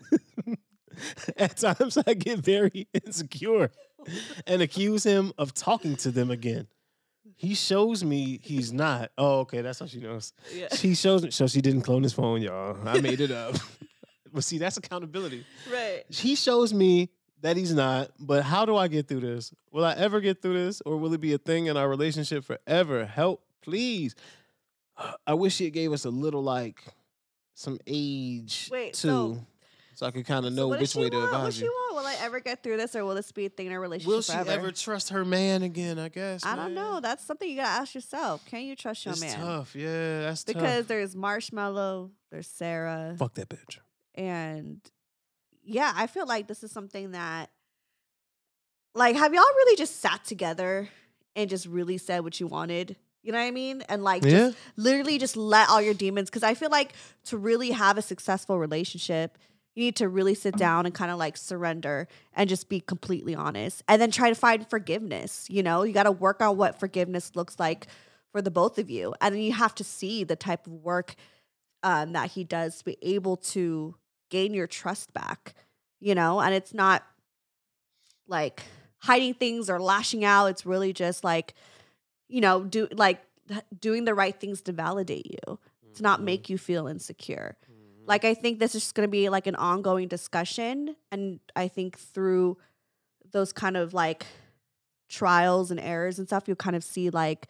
At times, I get very insecure and accuse him of talking to them again. He shows me he's not. Oh, okay, that's how she knows. Yeah. She shows me, so she didn't clone his phone, y'all. I made it up. But see, that's accountability. Right. He shows me that he's not, but how do I get through this? Will I ever get through this, or will it be a thing in our relationship forever? Help, please. I wish it gave us a little like some age Wait, too, so- so I could kind of So know what does which she way to want? What advise she you. want? Will I ever get through this, or will this be a thing in our relationship Will she forever? ever trust her man again? I guess. I don't man. know. That's something you gotta ask yourself. Can you trust your It's man? tough. Yeah, that's Because tough. there's Marshmallow, there's Sarah, Fuck that bitch. and yeah, I feel like this is something that, like, have y'all really just sat together and just really said what you wanted? You know what I mean? And like, Yeah. just literally just let all your demons. Because I feel like to really have a successful relationship, you need to really sit down and kind of like surrender and just be completely honest, and then try to find forgiveness. You know, you got to work on what forgiveness looks like for the both of you, and then you have to see the type of work um, that he does to be able to gain your trust back. You know, and it's not like hiding things or lashing out. It's really just like, you know, do like th- doing the right things to validate you, to not Mm-hmm. make you feel insecure. Like, I think this is just going to be like an ongoing discussion. And I think through those kind of like trials and errors and stuff, you'll kind of see like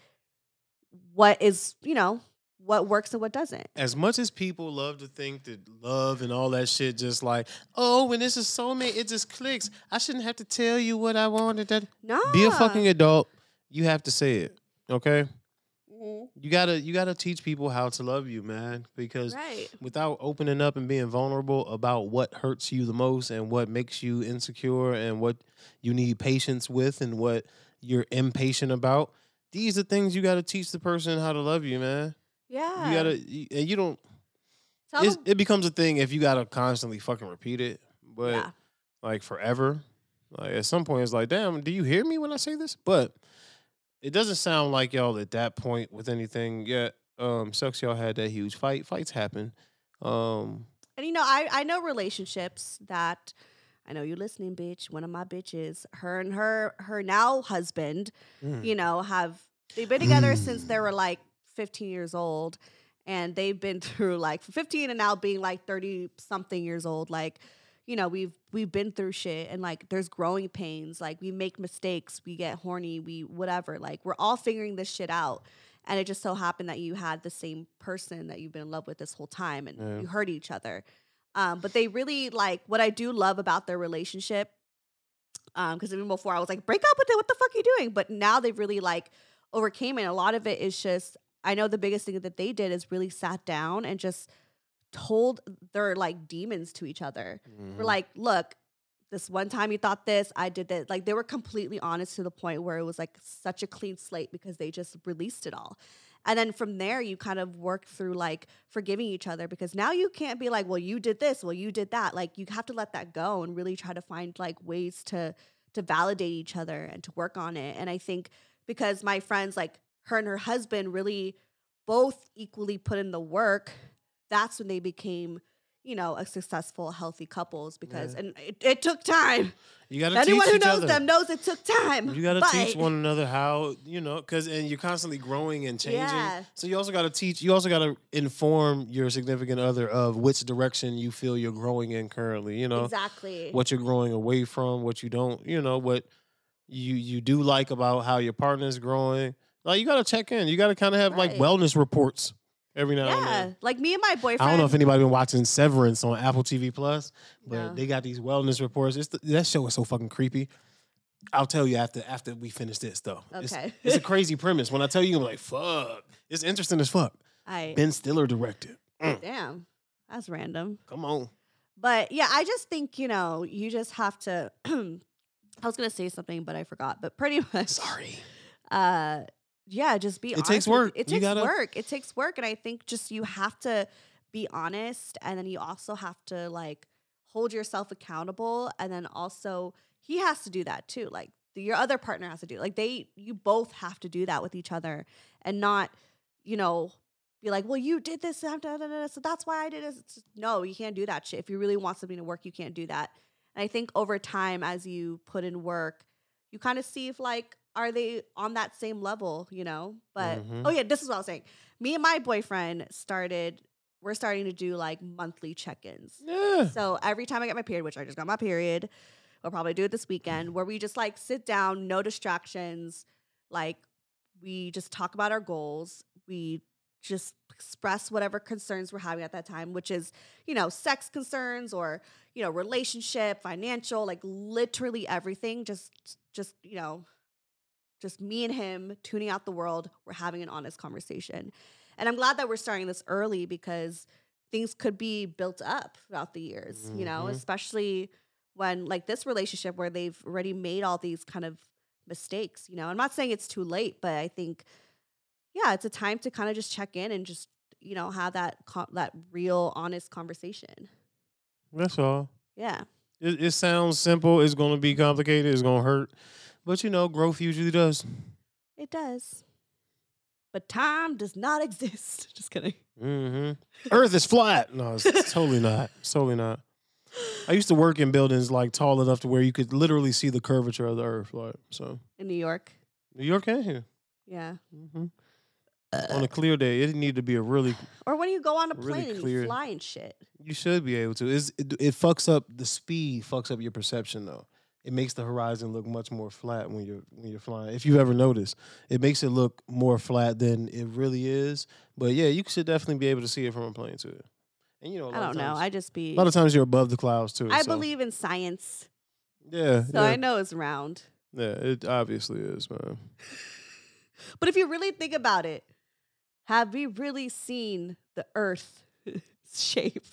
what is, you know, what works and what doesn't. As much as people love to think that love and all that shit just like, oh, when this is soulmate, it just clicks. I shouldn't have to tell you what I wanted. That No. Be a fucking adult. You have to say it. Okay? Mhm. You gotta you gotta teach people how to love you, man. Because Right. without opening up and being vulnerable about what hurts you the most and what makes you insecure and what you need patience with and what you're impatient about, these are things you gotta teach the person how to love you, man. Yeah. You gotta you, and you don't Tell it's, them- it becomes a thing if you gotta constantly fucking repeat it. But yeah. like forever. Like at some point it's like, damn, do you hear me when I say this? But it doesn't sound like y'all at that point with anything yet. Um, sucks y'all had that huge fight. Fights happen. Um, And you know, I I know relationships that I know you're listening, bitch. One of my bitches, her and her her now husband, mm, you know, have they've been together since they were like fifteen years old, and they've been through like from fifteen and now being like thirty something years old. Like, you know, we've we've been through shit, and like there's growing pains. Like we make mistakes, we get horny, we whatever. Like we're all figuring this shit out. And it just so happened that you had the same person that you've been in love with this whole time, and Yeah. you hurt each other. Um, but they really like what I do love about their relationship. Um, because even before I was like, break up with it. What the fuck are you doing? But now they've really like overcame it. A lot of it is just, I know the biggest thing that they did is really sat down and just told their like demons to each other. mhm. We're like, look, this one time you thought this, I did that. Like they were completely honest to the point where it was like such a clean slate because they just released it all. And then from there, you kind of work through like forgiving each other, because now you can't be like, well, you did this, well, you did that. Like you have to let that go and really try to find like ways to to validate each other and to work on it. And I think because my friends, like her and her husband, really both equally put in the work, that's when they became, you know, a successful, healthy couples. Because Yeah. and it, it took time. You gotta Anyone teach who each knows other. them knows it took time. You gotta but- teach one another how, you know, because and you're constantly growing and changing. Yeah. So you also gotta teach. You also gotta inform your significant other of which direction you feel you're growing in currently. You know, Exactly. what you're growing away from, what you don't. You know, what you you do like about how your partner's growing. Like you gotta check in. You gotta kind of have like Right. wellness reports every now and Yeah. then. Like me and my boyfriend. I don't know if anybody been watching Severance on Apple T V Plus, but No. they got these wellness reports. It's the, that show is so fucking creepy. I'll tell you after after we finish this though. It's, Okay. it's a crazy premise. When I tell you, I'm like, fuck. It's interesting as fuck. I Ben Stiller directed. Mm, damn. That's random. come on. But yeah, I just think, you know, you just have to I was gonna say something, but I forgot. But pretty much Sorry. uh yeah, just be It honest takes with- work. It You takes gotta- work. It takes work. And I think just you have to be honest, and then you also have to like hold yourself accountable, and then also he has to do that too. Like the, your other partner has to do it. Like they you both have to do that with each other, and not, you know, be like, well, you did this, da, da, da, da, so that's why I did it. It's just- no, you can't do that shit. If you really want something to work, you can't do that. And I think over time, as you put in work, you kind of see if like, are they on that same level, you know? But Mhm. oh yeah, this is what I was saying. Me and my boyfriend started, we're starting to do like monthly check-ins. Yeah. So every time I get my period, which I just got my period, we'll probably do it this weekend, where we just like sit down, no distractions, like we just talk about our goals. We just express whatever concerns we're having at that time, which is, you know, sex concerns or, you know, relationship, financial, like literally everything. Just, just, you know, just me and him tuning out the world. We're having an honest conversation. And I'm glad that we're starting this early because things could be built up throughout the years, mm-hmm. you know, especially when like this relationship where they've already made all these kind of mistakes, you know. I'm not saying it's too late, but I think, yeah, it's a time to kind of just check in and just, you know, have that co- that real, honest conversation. That's all. Yeah. It, it sounds simple. It's going to be complicated. It's going to hurt. But, you know, growth usually does. It does. But time does not exist. Just kidding. Mm-hmm. Earth is flat. No, it's, it's totally not. It's totally not. I used to work in buildings like tall enough to where you could literally see the curvature of the earth. Like, so in New York. New York and here. Yeah. Mm-hmm. Uh, on a clear day, it need to be a really or when you go on a really plane clear, and you fly and shit. You should be able to. It's, it, it fucks up the speed. Fucks up your perception though. It makes the horizon look much more flat when you're when you're flying. If you've ever noticed, it makes it look more flat than it really is. But yeah, you should definitely be able to see it from a plane too. And you know, a lot I don't of times, know. I just be a lot of times you're above the clouds too. I so. believe in science. Yeah, so yeah. I know it's round. Yeah, it obviously is, man. But if you really think about it, have we really seen the Earth shape?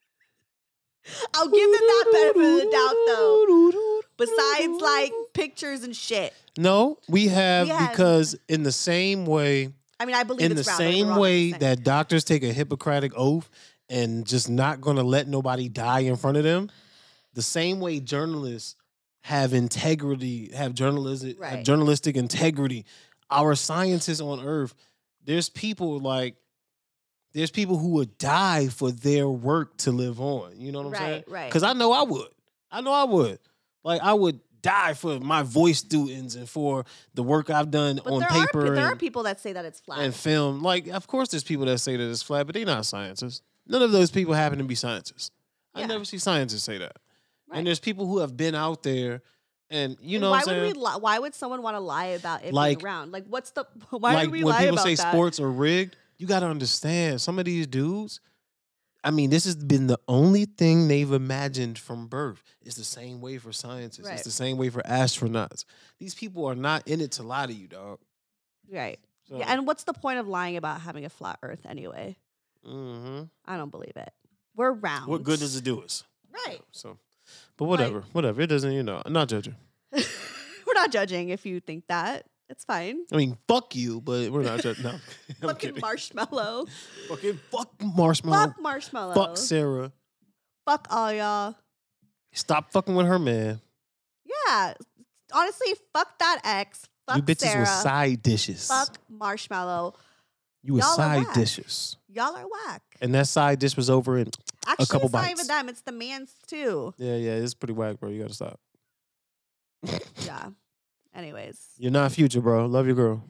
I'll give it that benefit of the doubt, though. Besides, like, pictures and shit. No, we have, We have- because in the same way, I mean, I believe in the it's round. don't get me same wrong, way I'm just saying. that doctors take a Hippocratic oath and just not going to let nobody die in front of them, the same way journalists have integrity, have journalism, have Right. journalistic integrity. Our scientists on Earth, there's people like, there's people who would die for their work to live on. You know what I'm saying? Right, right. Because I know I would. I know I would. Like, I would die for my voice students and for the work I've done But on there paper are, there are and, people that say that it's flat. and film. Like, of course there's people that say that it's flat, but they're not scientists. None of those people happen to be scientists. I Yeah. never see scientists say that. Right. And there's people who have been out there and, you And know why what I'm would saying? we? Li- why would someone want to lie about it Like- being round? Like, what's the? Why like would we when lie people about say that? sports are rigged, you got to understand some of these dudes. I mean, this has been the only thing they've imagined from birth. It's the same way for scientists. Right. It's the same way for astronauts. These people are not in it to lie to you, dog. Right. So, Yeah. And what's the point of lying about having a flat Earth anyway? hmm I don't believe it. We're round. what good does it do us? Right. So, but whatever, whatever. It doesn't, you know, I'm not judging. We're not judging if you think that. It's fine. I mean, fuck you, but we're not judging. No, I'm Fucking kidding. marshmallow. Fucking fuck Marshmallow. Fuck marshmallow. Fuck Sarah. Fuck all y'all. Stop fucking with her, man. Yeah. Honestly, fuck that ex. Fuck you bitches Sarah. with side dishes. Fuck marshmallow. you with y'all are side whack. dishes. Y'all are whack. And that side dish was over in. Actually, couple it's not bites. even them. It's the man's too. Yeah, yeah, it's pretty whack, bro. You gotta stop. Yeah. Anyways. You're not future, bro. Love your girl.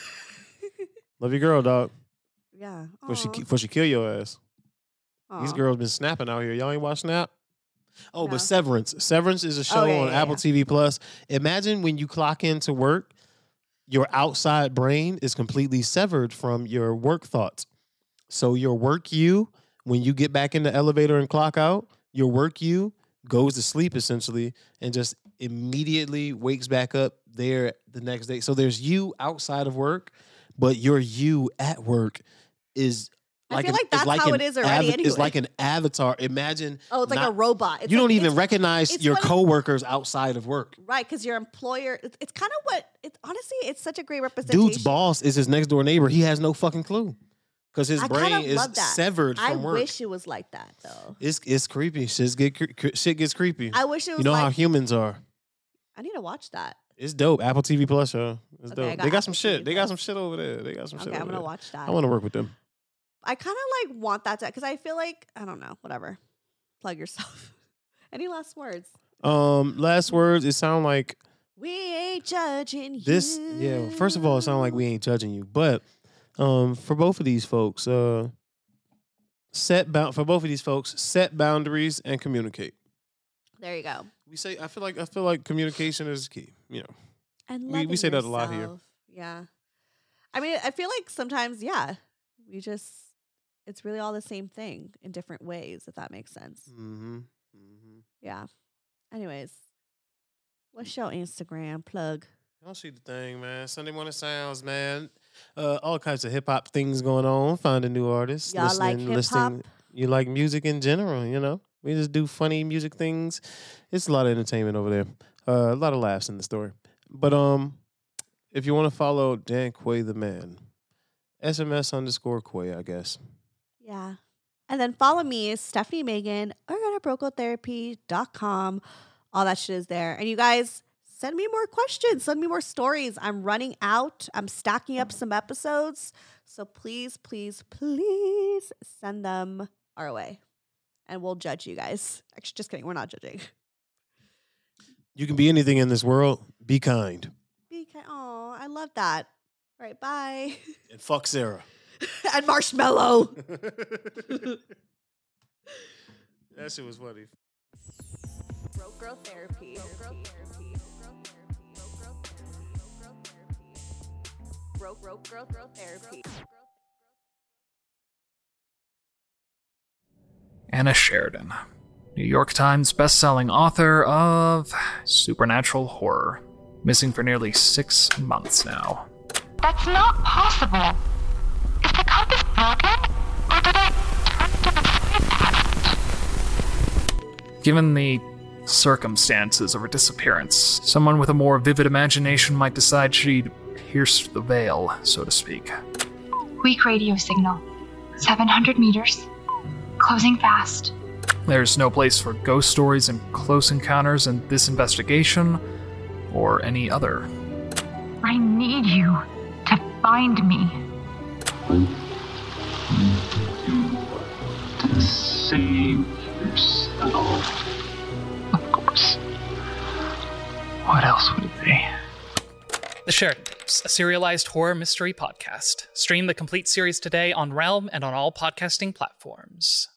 Love your girl, dog. Yeah. Before she, Aw. before she kill your ass. These Aw. girls been snapping out here. Y'all ain't watch Snap? Oh, No. but Severance. Severance is a show yeah, on yeah, Apple yeah. T V Plus. Imagine when you clock into work, your outside brain is completely severed from your work thoughts. So your work you, when you get back in the elevator and clock out, your work you goes to sleep essentially and just immediately wakes back up there the next day. So there's you outside of work, but your you at work is I like feel an- like is that's like how an it is already ava- anyway. It's like an avatar. Imagine Oh, it's like not- a robot. It's you like- don't even it's- recognize it's your what it- coworkers outside of work. Right, because your employer, it's, it's kind of what, it's honestly, it's such a great representation. Dude's boss is his next door neighbor. He has no fucking clue because his I brain kind of is love that. severed I from work. wish it was like that, though. It's it's creepy. Shit get cre- cre- shit gets creepy. I wish it was you know like, how humans are. I need to watch that. It's dope. Apple T V Plus, yo. It's Okay, I dope. got they got Apple some T shit. V They got Plus. some shit over there. They got some shit Okay, I'm over going to there. watch that. I want to work with them. I kind of like want that to, because I feel like, I don't know, whatever. Plug yourself. Any last words? Um, last words. It sound like We ain't judging this. you. Yeah. First of all, it sound like we ain't judging you, but um, for both of these folks, uh, set bound for both of these folks, set boundaries and communicate. There you go. We say I feel like I feel like communication is key. You know. And We- we loving say that a lot here. yourself. Yeah. I mean, I feel like sometimes, yeah, We just, it's really all the same thing in different ways, if that makes sense. Mm-hmm. Mm-hmm. Yeah. Anyways, what's your Instagram plug? Y'all see the thing, man. Sunday Morning Sounds, man. Uh, all kinds of hip hop things going on. Finding new artists. Y'all like listening, hip listening. hop? You like music in general, you know? We just do funny music things. It's a lot of entertainment over there. Uh, a lot of laughs in the story. But um, if you want to follow Dan Quay the man, S M S underscore Quay, I guess. Yeah. And then follow me, Stephanie Megan, or go to brocotherapy dot com. All that shit is there. And you guys, send me more questions. Send me more stories. I'm running out. I'm stacking up some episodes. So please, please, please send them our way. And we'll judge you guys. Actually, just kidding. We're not judging. You can be anything in this world. Be kind. Be kind. Oh, I love that. All right, bye. And fuck Sarah. And Marshmallow. That shit was funny. Broke Girl Therapy. Broke Broke Girl Girl Therapy. Anna Sheridan, New York Times bestselling author of supernatural horror, missing for nearly six months now. That's not possible. Is the compass broken? Or did it turn to the side? Given the circumstances of her disappearance, someone with a more vivid imagination might decide she'd pierced the veil, so to speak. Weak radio signal. seven hundred meters. Closing fast. There's no place for ghost stories and close encounters in this investigation, or any other. I need you to find me. To save yourself. Of course. What else would it be? The Sheridan Tapes, a serialized horror mystery podcast. Stream the complete series today on Realm and on all podcasting platforms.